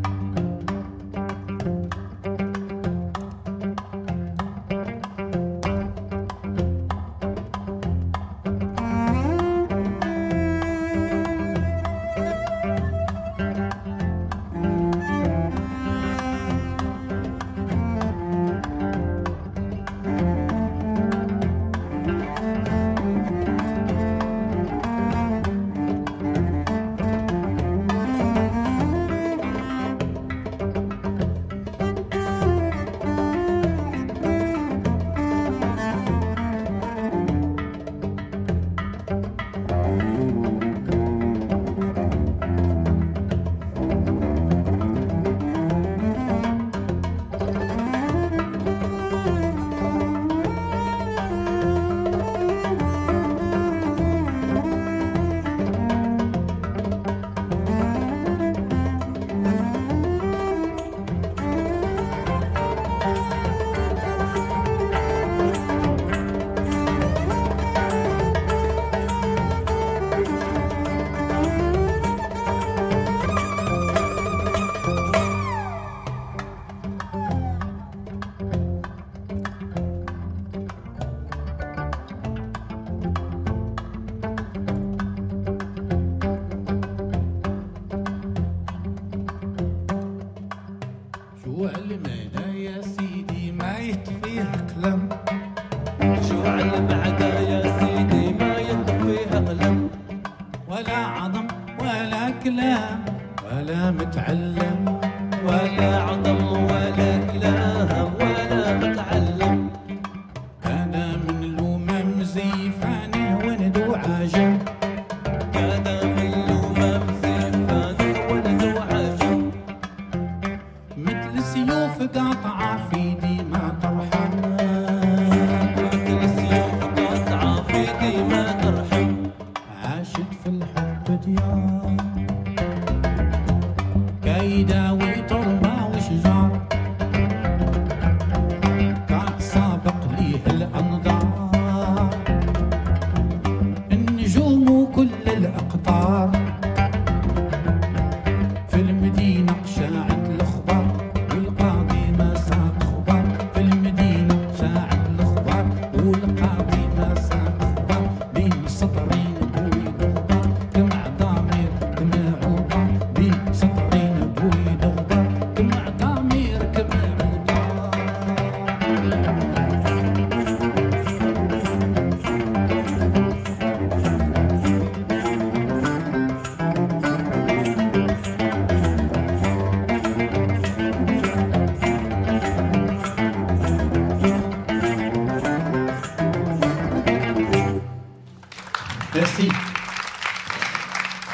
S2: شو علمنا يا سيدي ما يطفيه قلم
S9: شو علمنا يا سيدي ما يطفيها قلم
S2: ولا عظم ولا كلام ولا متعلم
S9: ولا عظم ولا كلام ولا متعلم
S2: أنا من الأمم زيفانه وندو عجم
S9: كان من الأمم زيفانه ولد وعجم
S2: مثل سيوف قاطعة في دي ما ترحم
S9: مثل السيوف قاطعة في دي ما ترحم
S2: عاشت في الحب ديار كيداوي تربة وشجار كان سابق ليه الأنظار النجوم وكل الأقطار في المدينة شاعت الأخبار والقاضي ما ساق خبر في المدينة شاعت الأخبار والقاضي ما ساق خبر بين سطرين بوي دخبار جمع ضامير جمع عبار بين سطرين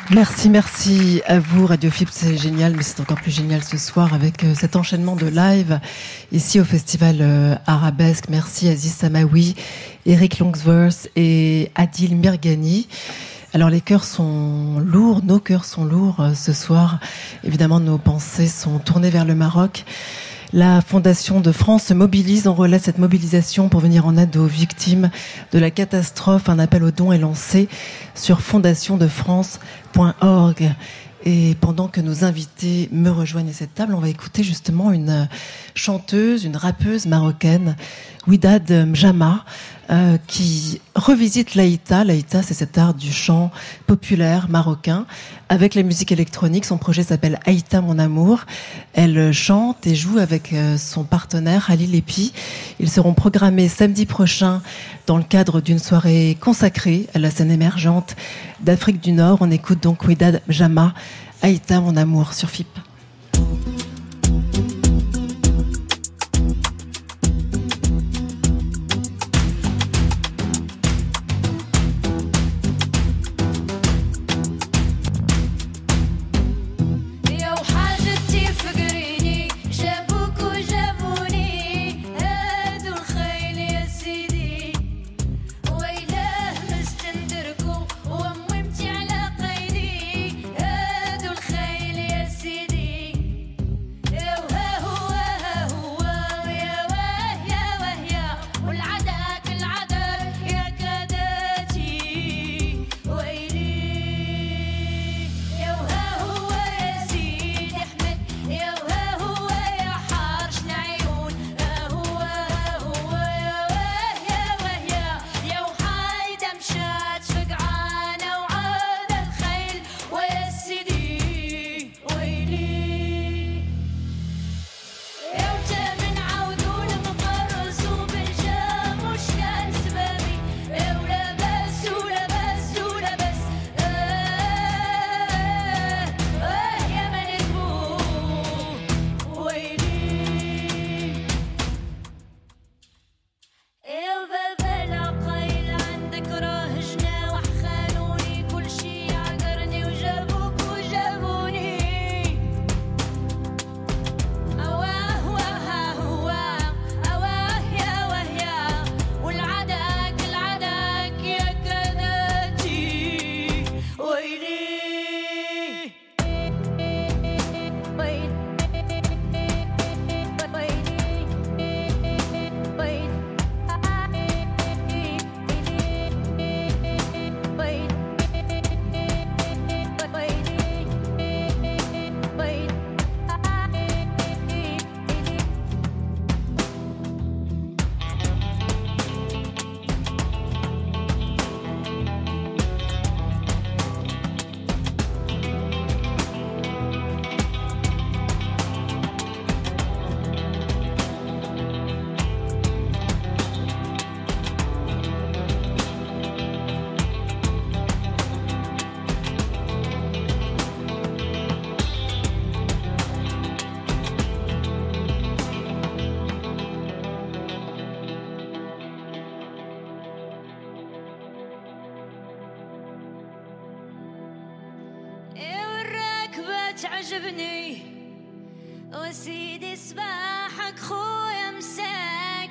S1: Merci à vous Radio FIP, c'est génial, mais c'est encore plus génial ce soir avec cet enchaînement de live ici au festival Arabesque. Merci Aziz Samaoui, Eric Longsworth et Adil Mirghani. Alors les cœurs sont lourds, nos cœurs sont lourds ce soir. Évidemment, nos pensées sont tournées vers le Maroc. La Fondation de France se mobilise, on relaie cette mobilisation pour venir en aide aux victimes de la catastrophe. Un appel aux dons est lancé sur fondationdefrance.org. Et pendant que nos invités me rejoignent à cette table, on va écouter justement une chanteuse, une rappeuse marocaine, Ouidad Mjama, qui revisite l'Aïta. L'Aïta, c'est cet art du chant populaire marocain avec la musique électronique. Son projet s'appelle Aïta Mon Amour. Elle chante et joue avec son partenaire Halil Epi. Ils seront programmés samedi prochain dans le cadre d'une soirée consacrée à la scène émergente d'Afrique du Nord. On écoute donc Ouidad Mjama, Aïta Mon Amour sur FIP.
S6: تعجبني وسيدي صباحك خويا مساك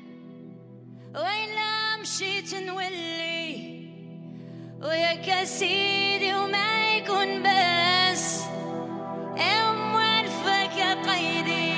S6: وين لا مشيت نولي وياك يا سيدي وما يكون بس يوم والفك يا قيدي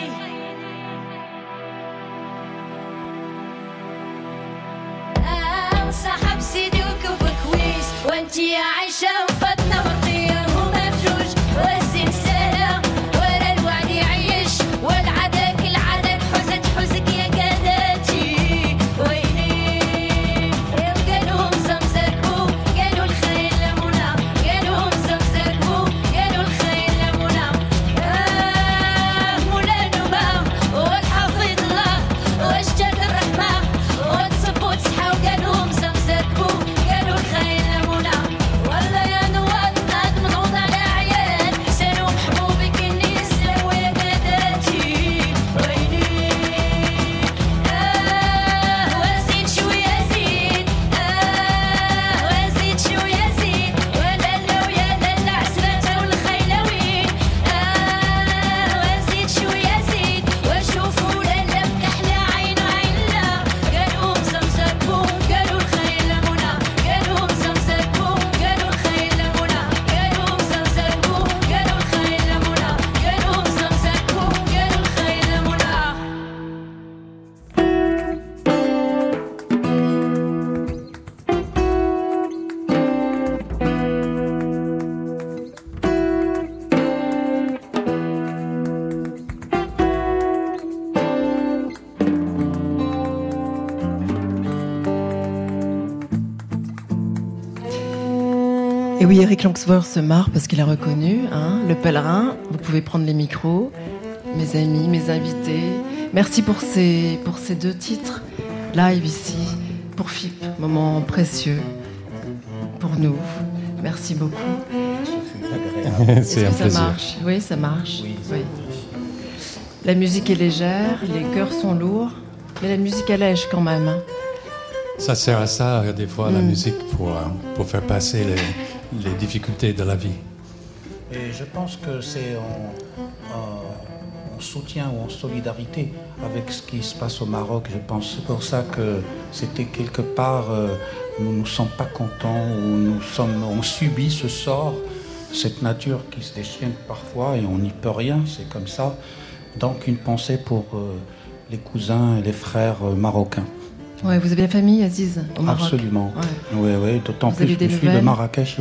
S6: صاحب سيدي وكب كويس وانتي عايشة وفاتنا ورقية ومفجوج والزين سهلة ولا الوعد يعيش والعدك العدك حزت حزك يا قاداتي ويلي قالوا مزمزركو قالوا الخيل لمنا قالوا مزمزركو قالوا الخيل لمنا مولا نوبة والحفيظ الله واشتد الرحمة وتصب وتصحى وقالوا مزمزركو قالوا الخيل لمنا والله يا نوبة
S1: Et oui, Eric Longsworth se marre parce qu'il a reconnu, hein, le pèlerin. Vous pouvez prendre les micros, mes amis, mes invités. Merci pour ces 2 titres live ici, pour FIP, moment précieux pour nous. Merci beaucoup.
S10: C'est
S1: Est-ce
S10: un
S1: que ça
S10: plaisir.
S1: marche? Oui, ça marche. Oui. La musique est légère, les cœurs sont lourds, mais la musique allège quand même. Hein.
S10: Ça sert à ça, des fois, la musique, pour faire passer les difficultés de la vie.
S11: Et je pense que c'est en soutien ou en solidarité avec ce qui se passe au Maroc. Je pense c'est pour ça que c'était quelque part, nous ne sommes pas contents ou on subit ce sort, cette nature qui se déchaîne parfois et on n'y peut rien, c'est comme ça. Donc une pensée pour les cousins et les frères marocains.
S1: Ouais, vous avez la famille, Aziz, au Maroc?
S11: Absolument.
S1: Ouais.
S11: Oui, d'autant
S1: Vous
S11: plus
S1: avez
S11: que
S1: des
S11: je suis de
S1: nouvelles?
S11: Marrakech.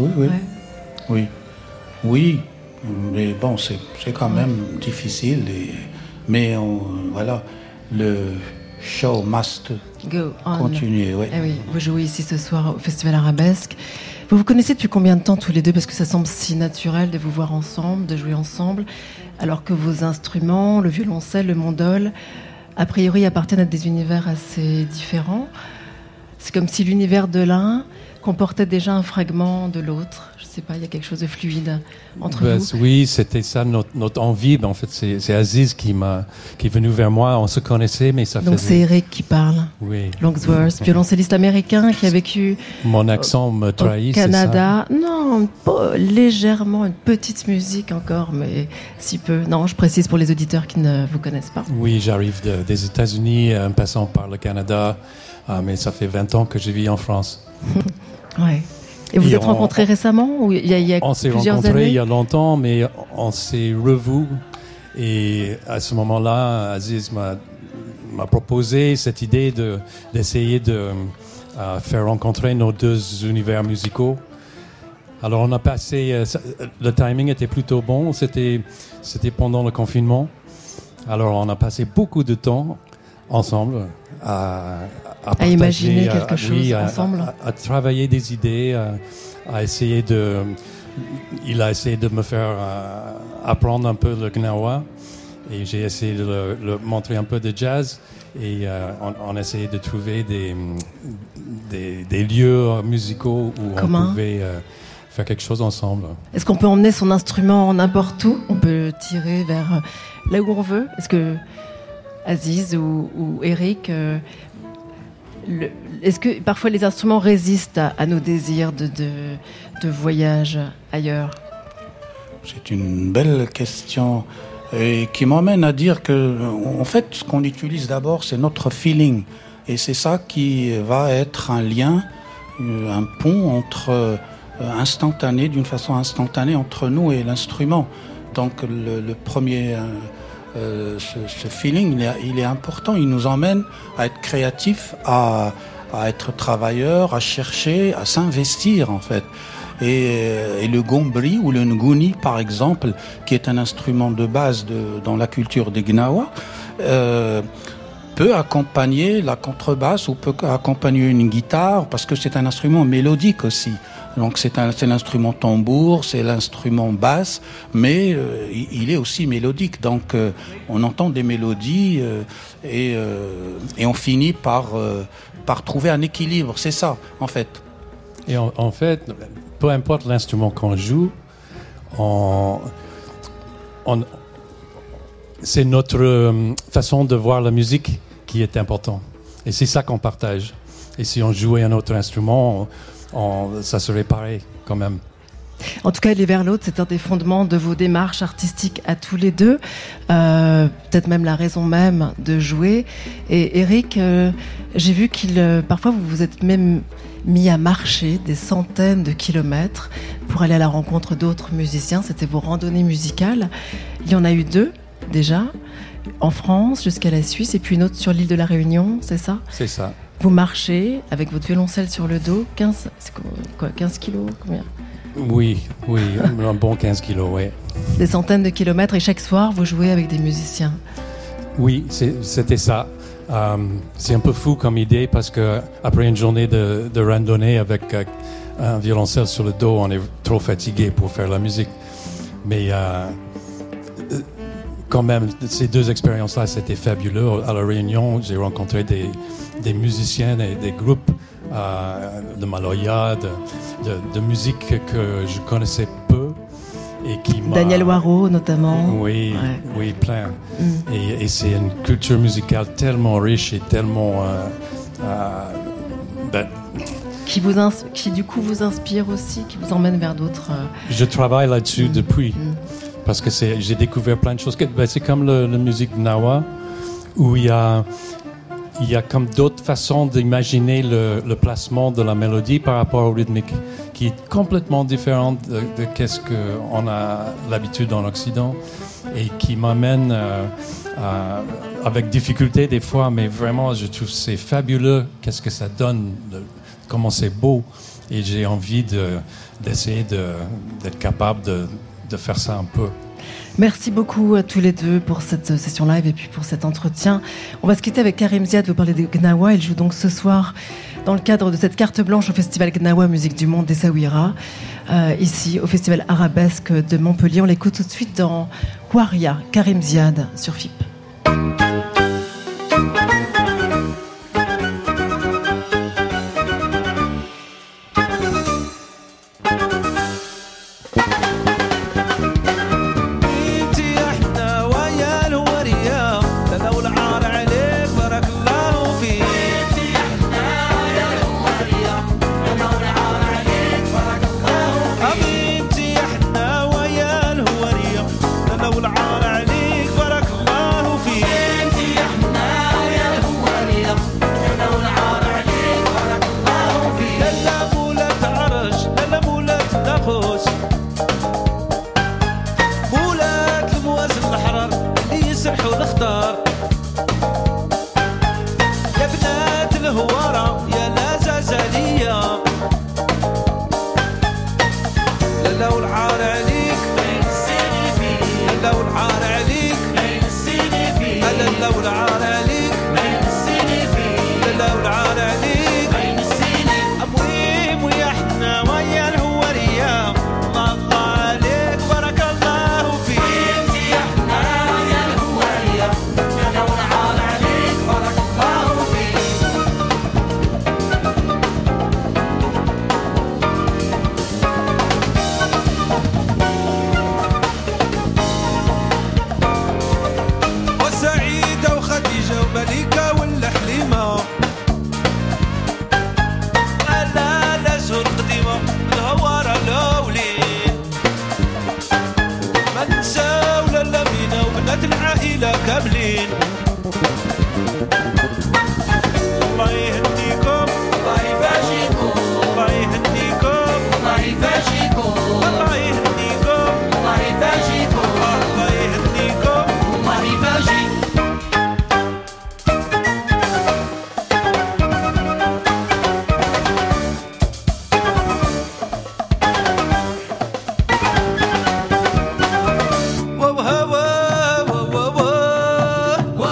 S11: Oui. Mais bon, c'est quand même difficile. Mais voilà, le show must
S1: Go on.
S11: continuer. Oui.
S1: Eh oui, vous jouez ici ce soir au Festival Arabesque. Vous vous connaissez depuis combien de temps tous les deux? Parce que ça semble si naturel de vous voir ensemble, de jouer ensemble, alors que vos instruments, le violoncelle, le mandol, a priori appartiennent à des univers assez différents. C'est comme si l'univers de l'un comportait déjà un fragment de l'autre. Je sais pas, il y a quelque chose de fluide entre vous.
S10: Oui, c'était ça notre envie. En fait, c'est Aziz qui est venu vers moi. On se connaissait, mais ça
S1: Donc
S10: faisait...
S1: c'est Eric qui parle.
S10: Oui.
S1: Longsworth, violoncelliste américain qui a vécu
S10: Mon accent me trahit,
S1: au Canada. Non, pas légèrement, une petite musique encore, mais si peu. Non, je précise pour les auditeurs qui ne vous connaissent pas.
S10: Oui, j'arrive des États-Unis en passant par le Canada, mais ça fait 20 ans que je vis en France.
S1: Ouais. Et vous êtes rencontrés récemment ou il y a
S10: On s'est
S1: plusieurs
S10: rencontrés
S1: années?
S10: il y a longtemps, mais on s'est revus. Et à ce moment-là, Aziz m'a proposé cette idée d'essayer de faire rencontrer nos 2 univers musicaux. Alors on a passé... le timing était plutôt bon. C'était pendant le confinement. Alors on a passé beaucoup de temps ensemble à partager,
S1: imaginer quelque chose ensemble.
S10: À travailler des idées, à essayer il a essayé de me faire apprendre un peu le gnawa et j'ai essayé de le montrer un peu de jazz et on a essayé de trouver des lieux musicaux où on pouvait faire quelque chose ensemble.
S1: Est-ce qu'on peut emmener son instrument n'importe où? On peut tirer vers là où on veut? Est-ce que Aziz ou Eric, est-ce que parfois les instruments résistent à nos désirs de voyage ailleurs?
S11: C'est une belle question et qui m'emmène à dire que, en fait, ce qu'on utilise d'abord, c'est notre feeling. Et c'est ça qui va être un lien, un pont instantané, d'une façon instantanée entre nous et l'instrument. Donc le premier... ce feeling, il est important. Il nous emmène à être créatifs, à être travailleurs, à chercher, à s'investir en fait. Et le gombri ou le nguni, par exemple, qui est un instrument de base dans la culture des Gnawa, peut accompagner la contrebasse ou peut accompagner une guitare parce que c'est un instrument mélodique aussi. Donc c'est l'instrument tambour, c'est l'instrument basse, mais il est aussi mélodique. Donc on entend des mélodies et on finit par trouver un équilibre. C'est ça, en fait.
S10: Et en fait, peu importe l'instrument qu'on joue, c'est notre façon de voir la musique qui est importante. Et c'est ça qu'on partage. Et si on jouait un autre instrument, ça serait pareil quand même.
S1: En tout cas, aller vers l'autre, c'est un des fondements de vos démarches artistiques à tous les deux. Peut-être même la raison même de jouer. Et Eric, j'ai vu parfois vous vous êtes même mis à marcher des centaines de kilomètres pour aller à la rencontre d'autres musiciens. C'était vos randonnées musicales. Il y en a eu 2 déjà, en France jusqu'à la Suisse, et puis une autre sur l'île de la Réunion, c'est ça?
S10: C'est ça.
S1: Vous marchez avec votre violoncelle sur le dos, 15 kilos, combien?
S10: Oui, un bon 15 kilos, oui.
S1: Des centaines de kilomètres, et chaque soir, vous jouez avec des musiciens.
S10: Oui, c'était ça. C'est un peu fou comme idée parce que après une journée de randonnée avec un violoncelle sur le dos, on est trop fatigué pour faire la musique. Mais quand même, ces deux expériences-là, c'était fabuleux. À La Réunion, j'ai rencontré des musiciens et des groupes de Maloya, de musique que je connaissais peu. Et qui
S1: Daniel Waro, notamment.
S10: Oui, oui, plein. Et c'est une culture musicale tellement riche et tellement...
S1: qui du coup vous inspire aussi, qui vous emmène vers d'autres...
S10: Je travaille là-dessus depuis. Parce que j'ai découvert plein de choses. C'est comme la musique Gnawa, où il y a comme d'autres façons d'imaginer le placement de la mélodie par rapport au rythmique, qui est complètement différente de qu'est-ce qu'on a l'habitude en Occident, et qui m'amène avec difficulté des fois, mais vraiment je trouve que c'est fabuleux qu'est-ce que ça donne, comment c'est beau, et j'ai envie d'essayer d'être capable de faire ça un peu.
S1: Merci beaucoup à tous les deux pour cette session live et puis pour cet entretien. On va se quitter avec Karim Ziad, vous parlez de Gnawa. Il joue donc ce soir dans le cadre de cette carte blanche au Festival Gnawa Musique du Monde d'Essaouira, ici au Festival Arabesque de Montpellier. On l'écoute tout de suite dans Waria, Karim Ziad sur FIP.
S9: Whoa,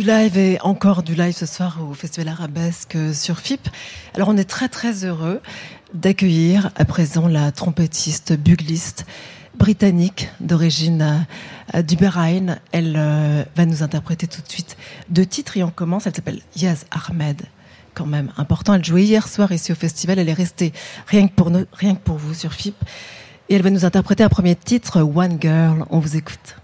S1: live et encore du live ce soir au Festival Arabesque sur FIP. Alors on est très très heureux d'accueillir à présent la trompettiste bugliste britannique d'origine du Bahreïn. Elle va nous interpréter tout de suite 2 titres et on commence. Elle s'appelle Yaz Ahmed, quand même important. Elle jouait hier soir ici au festival. Elle est restée rien que pour vous sur FIP. Et elle va nous interpréter un premier titre, One Girl. On vous écoute.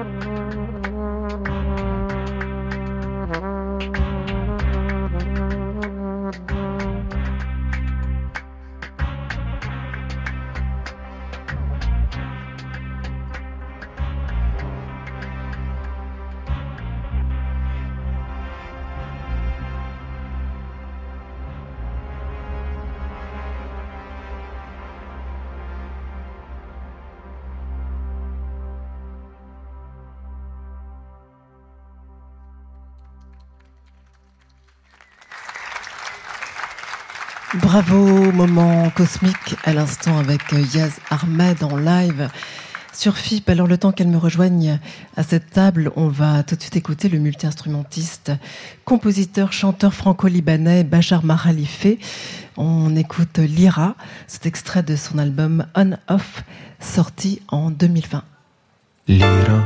S1: Bravo, moment cosmique à l'instant avec Yaz Ahmed en live sur FIP. Alors le temps qu'elle me rejoigne à cette table, on va tout de suite écouter le multi-instrumentiste, compositeur, chanteur franco-libanais Bachar Mahalifé. On écoute Lyra, cet extrait de son album On Off, sorti en 2020.
S12: Lyra.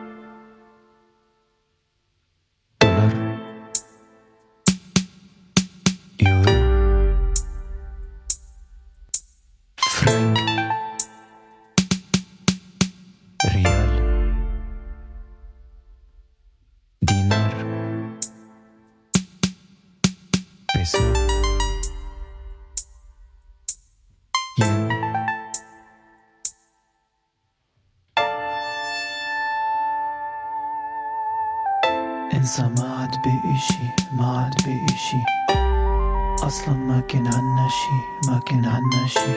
S13: انسى ما عاد بقي شي ما عاد بقي شي اصلا ما كان عنا شي ما كان عنا شي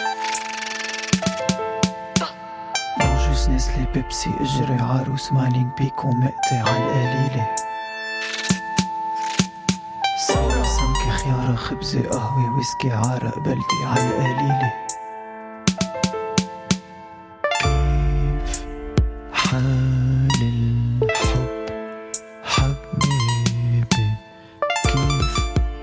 S13: جوز نسلي بيبسي اجري عروس مالين بيكو مقطع عالقليلة صورة سمكة خيارة خبزة قهوة ويسكي عرق بلدي عالقليلة كيف حال الحب حبيبي كيف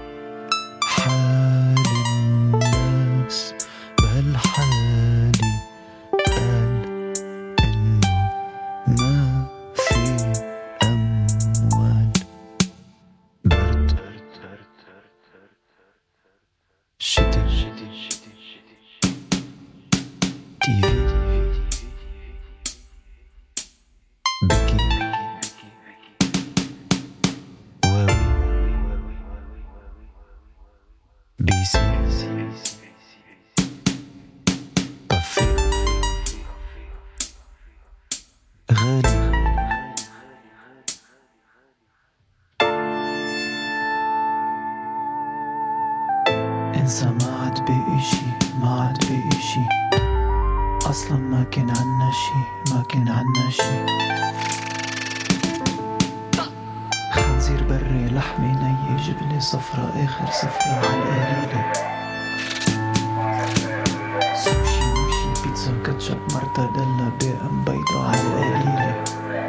S13: حال الناس بهالحالي قال إنه ما في أموال برد شتي تيفي بكي بيسي بافي غالي انسى ما عاد بقي شي ما عاد بقي شي اصلا ما كان عنا شي ما كان عنا شي خنزير بري لحمي ني جبنة صفرة آخر صفرة عالقليلة سوشي موشي بيتزا كاتشب مرتديلا بقم بيضة عالقليلة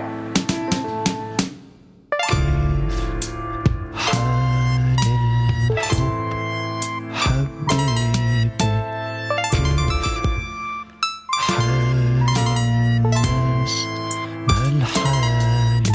S13: كيف حال الحب حبيبي كيف حال الناس بهالحالي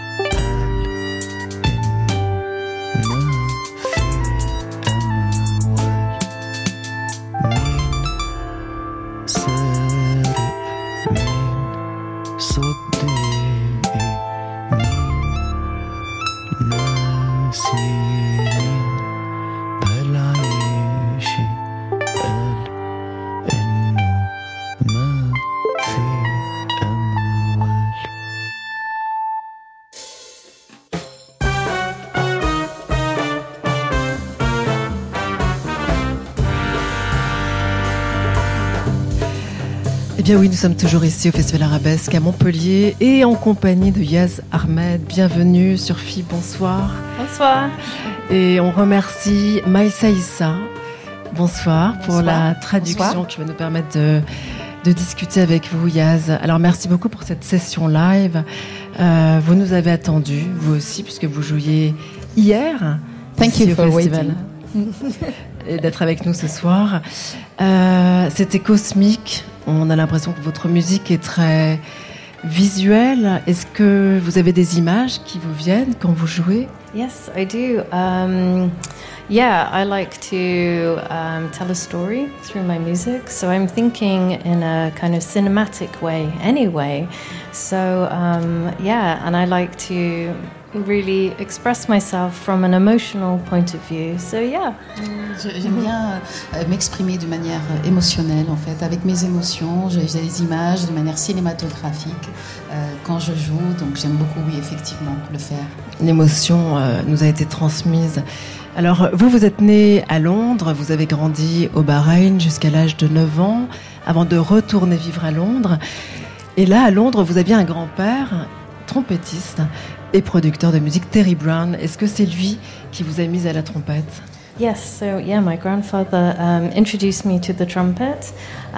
S1: Eh bien oui, nous sommes toujours ici au Festival Arabesque à Montpellier et en compagnie de Yaz Ahmed. Bienvenue sur FI, bonsoir.
S14: Bonsoir.
S1: Et on remercie Maïssa Issa, bonsoir, pour la traduction bonsoir. Qui va nous permettre de discuter avec vous, Yaz. Alors merci beaucoup pour cette session live. Vous nous avez attendus, vous aussi, puisque vous jouiez hier.
S14: Thank you for
S1: festival. Et d'être avec nous ce soir. C'était cosmique. On a l'impression que votre musique est très visuelle. Est-ce que vous avez des images qui vous viennent quand vous jouez?
S14: Yes, I do.
S12: Yeah, I like to tell a story through my music. So I'm thinking in a kind of cinematic way anyway. So yeah, and I like to really express myself from an emotional point of view. So yeah.
S14: J'aime bien m'exprimer de manière émotionnelle en fait, avec mes émotions. J'ai des images de manière cinématographique quand je joue. Donc j'aime beaucoup, oui, effectivement, le faire.
S1: L'émotion nous a été transmise. Alors, vous êtes né à Londres, vous avez grandi au Bahreïn jusqu'à l'âge de 9 ans, avant de retourner vivre à Londres. Et là, à Londres, vous aviez un grand-père, trompettiste et producteur de musique, Terry Brown. Est-ce que c'est lui qui vous a mis à la trompette?
S12: Yes, so yeah, my grandfather introduced me to the trumpet.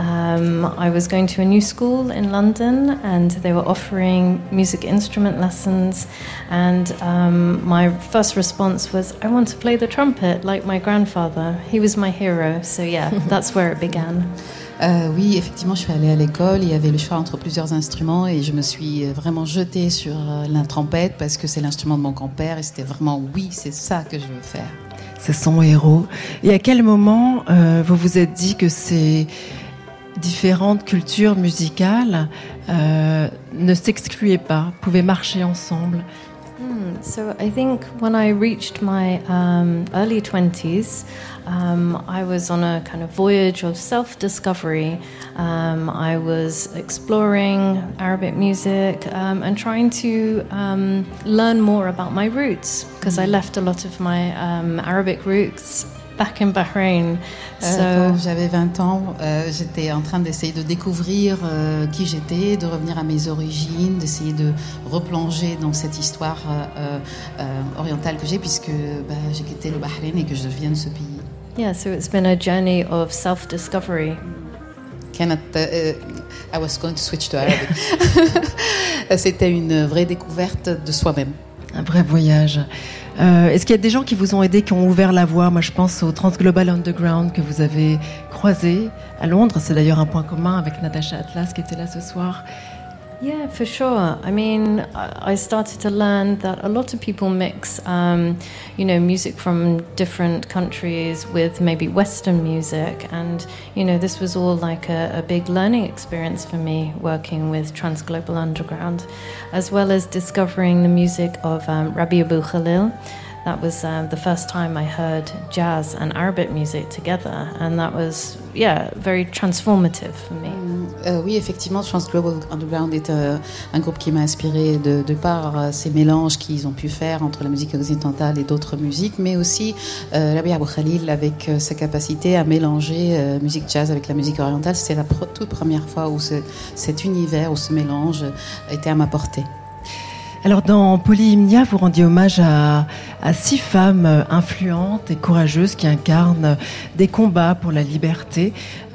S12: I was going to a new school in London and they were offering music instrument lessons, and my first response was, I want to play the trumpet like my grandfather. He was my hero, so yeah, that's where it began.
S14: Oui, effectivement, je suis allée à l'école. Il y avait le choix entre plusieurs instruments et je me suis vraiment jetée sur la trompette parce que c'est l'instrument de mon grand-père et c'était vraiment, oui, c'est ça que je veux faire.
S1: C'est son héros. Et à quel moment vous vous êtes dit que ces différentes cultures musicales ne s'excluaient pas, pouvaient marcher ensemble?
S12: So I think when I reached my early 20s, I was on a kind of voyage of self-discovery. I was exploring Arabic music and trying to learn more about my roots, because I left a lot of my Arabic roots back in Bahrain.
S14: Quand j'avais 20 ans, j'étais en train d'essayer de découvrir qui j'étais, de revenir à mes origines, d'essayer de replonger dans cette histoire orientale que j'ai, puisque j'ai quitté le Bahreïn et que je viens de ce pays.
S12: Yeah, so it's been a journey of self-discovery.
S14: I was going to switch to Arabic. C'était une vraie découverte de soi-même.
S1: Un vrai voyage. Est-ce qu'il y a des gens qui vous ont aidé, qui ont ouvert la voie? Moi, je pense au Transglobal Underground que vous avez croisé à Londres. C'est d'ailleurs un point commun avec Natasha Atlas qui était là ce soir.
S12: Yeah, for sure. I mean, I started to learn that a lot of people mix, music from different countries with maybe Western music. And, this was all like a big learning experience for me, working with Transglobal Underground, as well as discovering the music of Rabi Abu Khalil. That was the first time I heard jazz and Arabic music together, and that was, very transformative for me.
S14: Oui, effectivement, Transglobal Underground est un groupe qui m'a inspiré de par ces mélanges qu'ils ont pu faire entre la musique occidentale et d'autres musiques, mais aussi Rabi Abu Khalil avec sa capacité à mélanger musique jazz avec la musique orientale. C'était la toute première fois où cet univers, où ce mélange était à ma portée.
S1: Alors dans Polyhymnia, vous rendiez hommage à 6 femmes influentes et courageuses qui incarnent des combats pour la liberté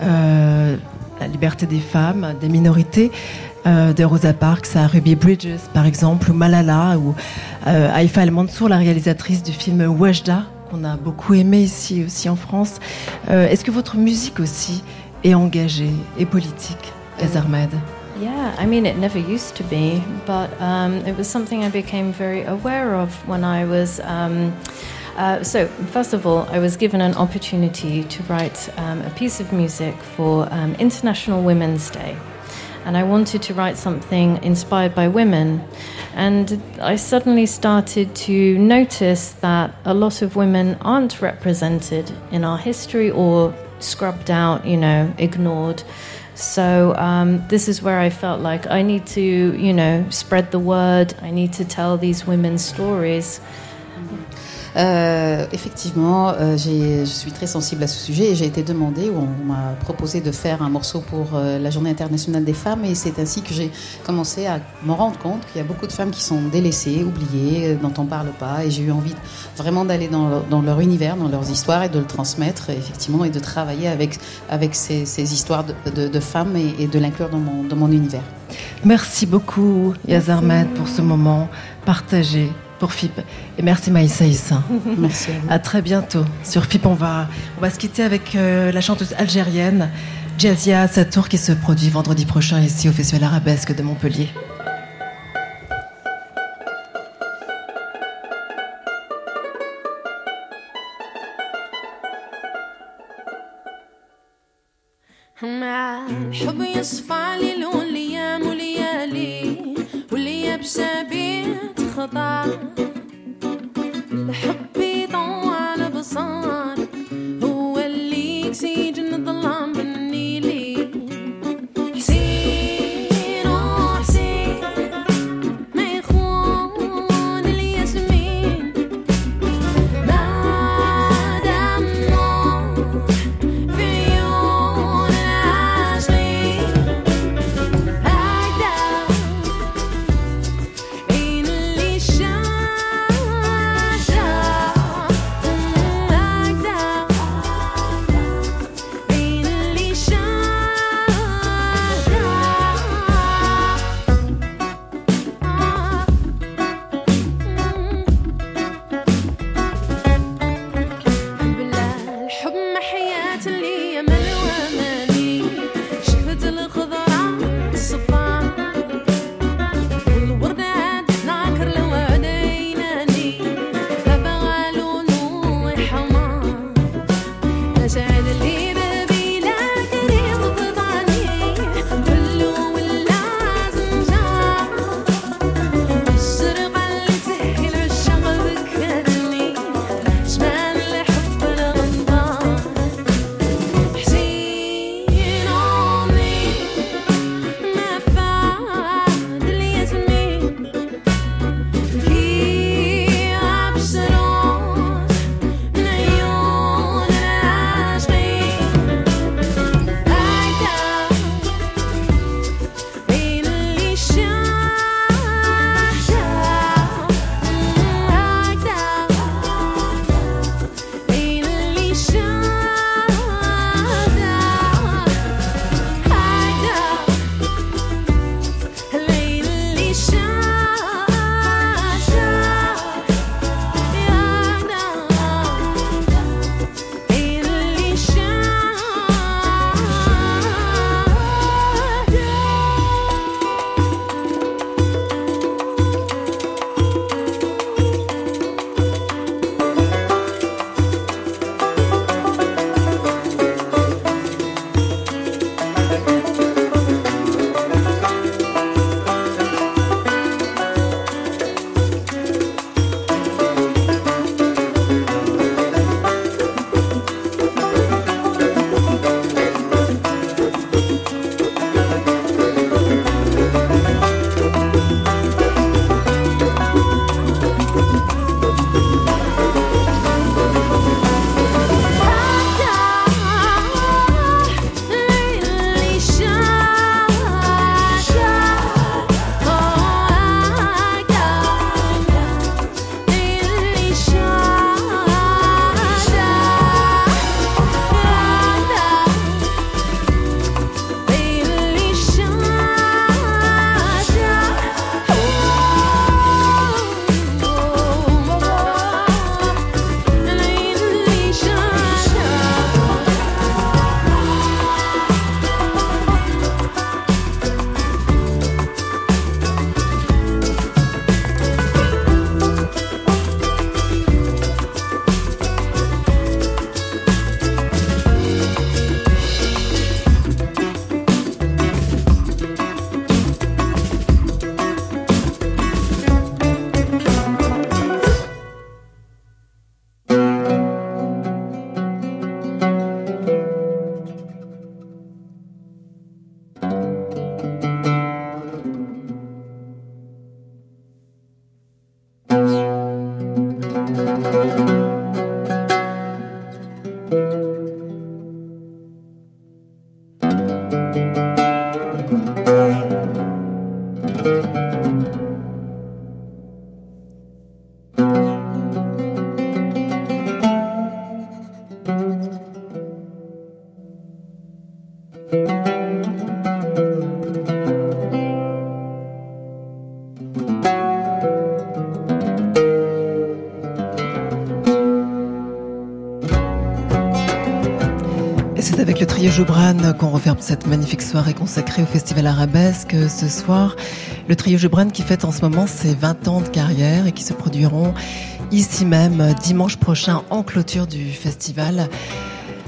S1: des femmes, des minorités, de Rosa Parks à Ruby Bridges par exemple, ou Malala, ou Haïfa El-Mansour, la réalisatrice du film Wajda, qu'on a beaucoup aimé ici aussi en France. Est-ce que votre musique aussi est engagée et politique, Yas Ahmed?
S12: Yeah, I mean, it never used to be, but it was something I became very aware of when I was... So, first of all, I was given an opportunity to write a piece of music for International Women's Day. And I wanted to write something inspired by women. And I suddenly started to notice that a lot of women aren't represented in our history or scrubbed out, ignored. So this is where I felt like I need to, spread the word. I need to tell these women's stories.
S14: Effectivement, je suis très sensible à ce sujet et j'ai été demandée, ou on m'a proposé de faire un morceau pour la Journée internationale des femmes, et c'est ainsi que j'ai commencé à me rendre compte qu'il y a beaucoup de femmes qui sont délaissées, oubliées, dont on ne parle pas, et j'ai eu envie vraiment d'aller dans leur univers, dans leurs histoires, et de le transmettre effectivement, et de travailler avec ces histoires de femmes et de l'inclure dans mon univers.
S1: Merci beaucoup Yas Ahmed pour ce moment partagé pour FIP, et merci Maïssa Issa.
S14: Merci à vous.
S1: À très bientôt sur FIP. On va se quitter avec la chanteuse algérienne Jazia Satour qui se produit vendredi prochain ici au Festival Arabesque de Montpellier.
S15: مع الحب يصفى لي لون الايام وليالي واللي بسابيت خطا الحب يطوع الابصار هو اللي يسجن الظلام بالنيلي حسين وحسين ما يخون الياسمين ما دمه في عيون العاشقين هكذا بين اللي شاشة هكذا بين اللي الحب ما حياة اللي يمل واماني شفت الخضرات الصفار والوردات ناكر لو عديناني أبغى لونه حمار أسعد اللي ببي لكن يضبطاني كله واللازم جار السرقة اللي تحيل الشغل ذكرتني زمان الحب الغدار حسين عمري ما فاد الياسمين كي أبصرون من عيون العاشقين هكذا بين اللي شاشة هكذا بين اللي شاشة هكذا الليل اللي شاشة يانا بين اللي
S1: C'est avec le trio Joubran qu'on referme cette magnifique soirée consacrée au Festival Arabesque ce soir. Le trio Joubran qui fête en ce moment ses 20 ans de carrière et qui se produiront ici même dimanche prochain en clôture du festival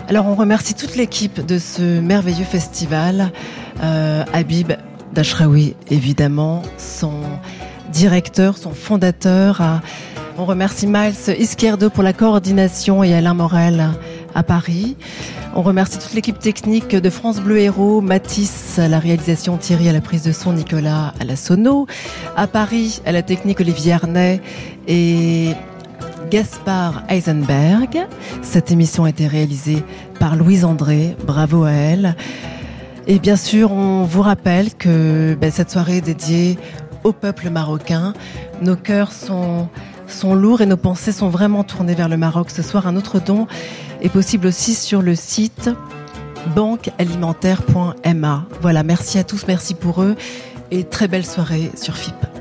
S1: Alors on remercie toute l'équipe de ce merveilleux festival, Habib Dachraoui évidemment, son directeur, son fondateur. On remercie Miles Izquierdo pour la coordination et Alain Morel à Paris. On remercie toute l'équipe technique de France Bleu Héros, Mathis à la réalisation, Thierry à la prise de son, Nicolas à la sono. À Paris, à la technique, Olivier Arnay et Gaspard Eisenberg. Cette émission a été réalisée par Louise André. Bravo à elle. Et bien sûr, on vous rappelle que cette soirée est dédiée au peuple marocain. Nos cœurs sont lourds et nos pensées sont vraiment tournées vers le Maroc. Ce soir, un autre don est possible aussi sur le site banquealimentaire.ma. Voilà, merci à tous, merci pour eux et très belle soirée sur FIP.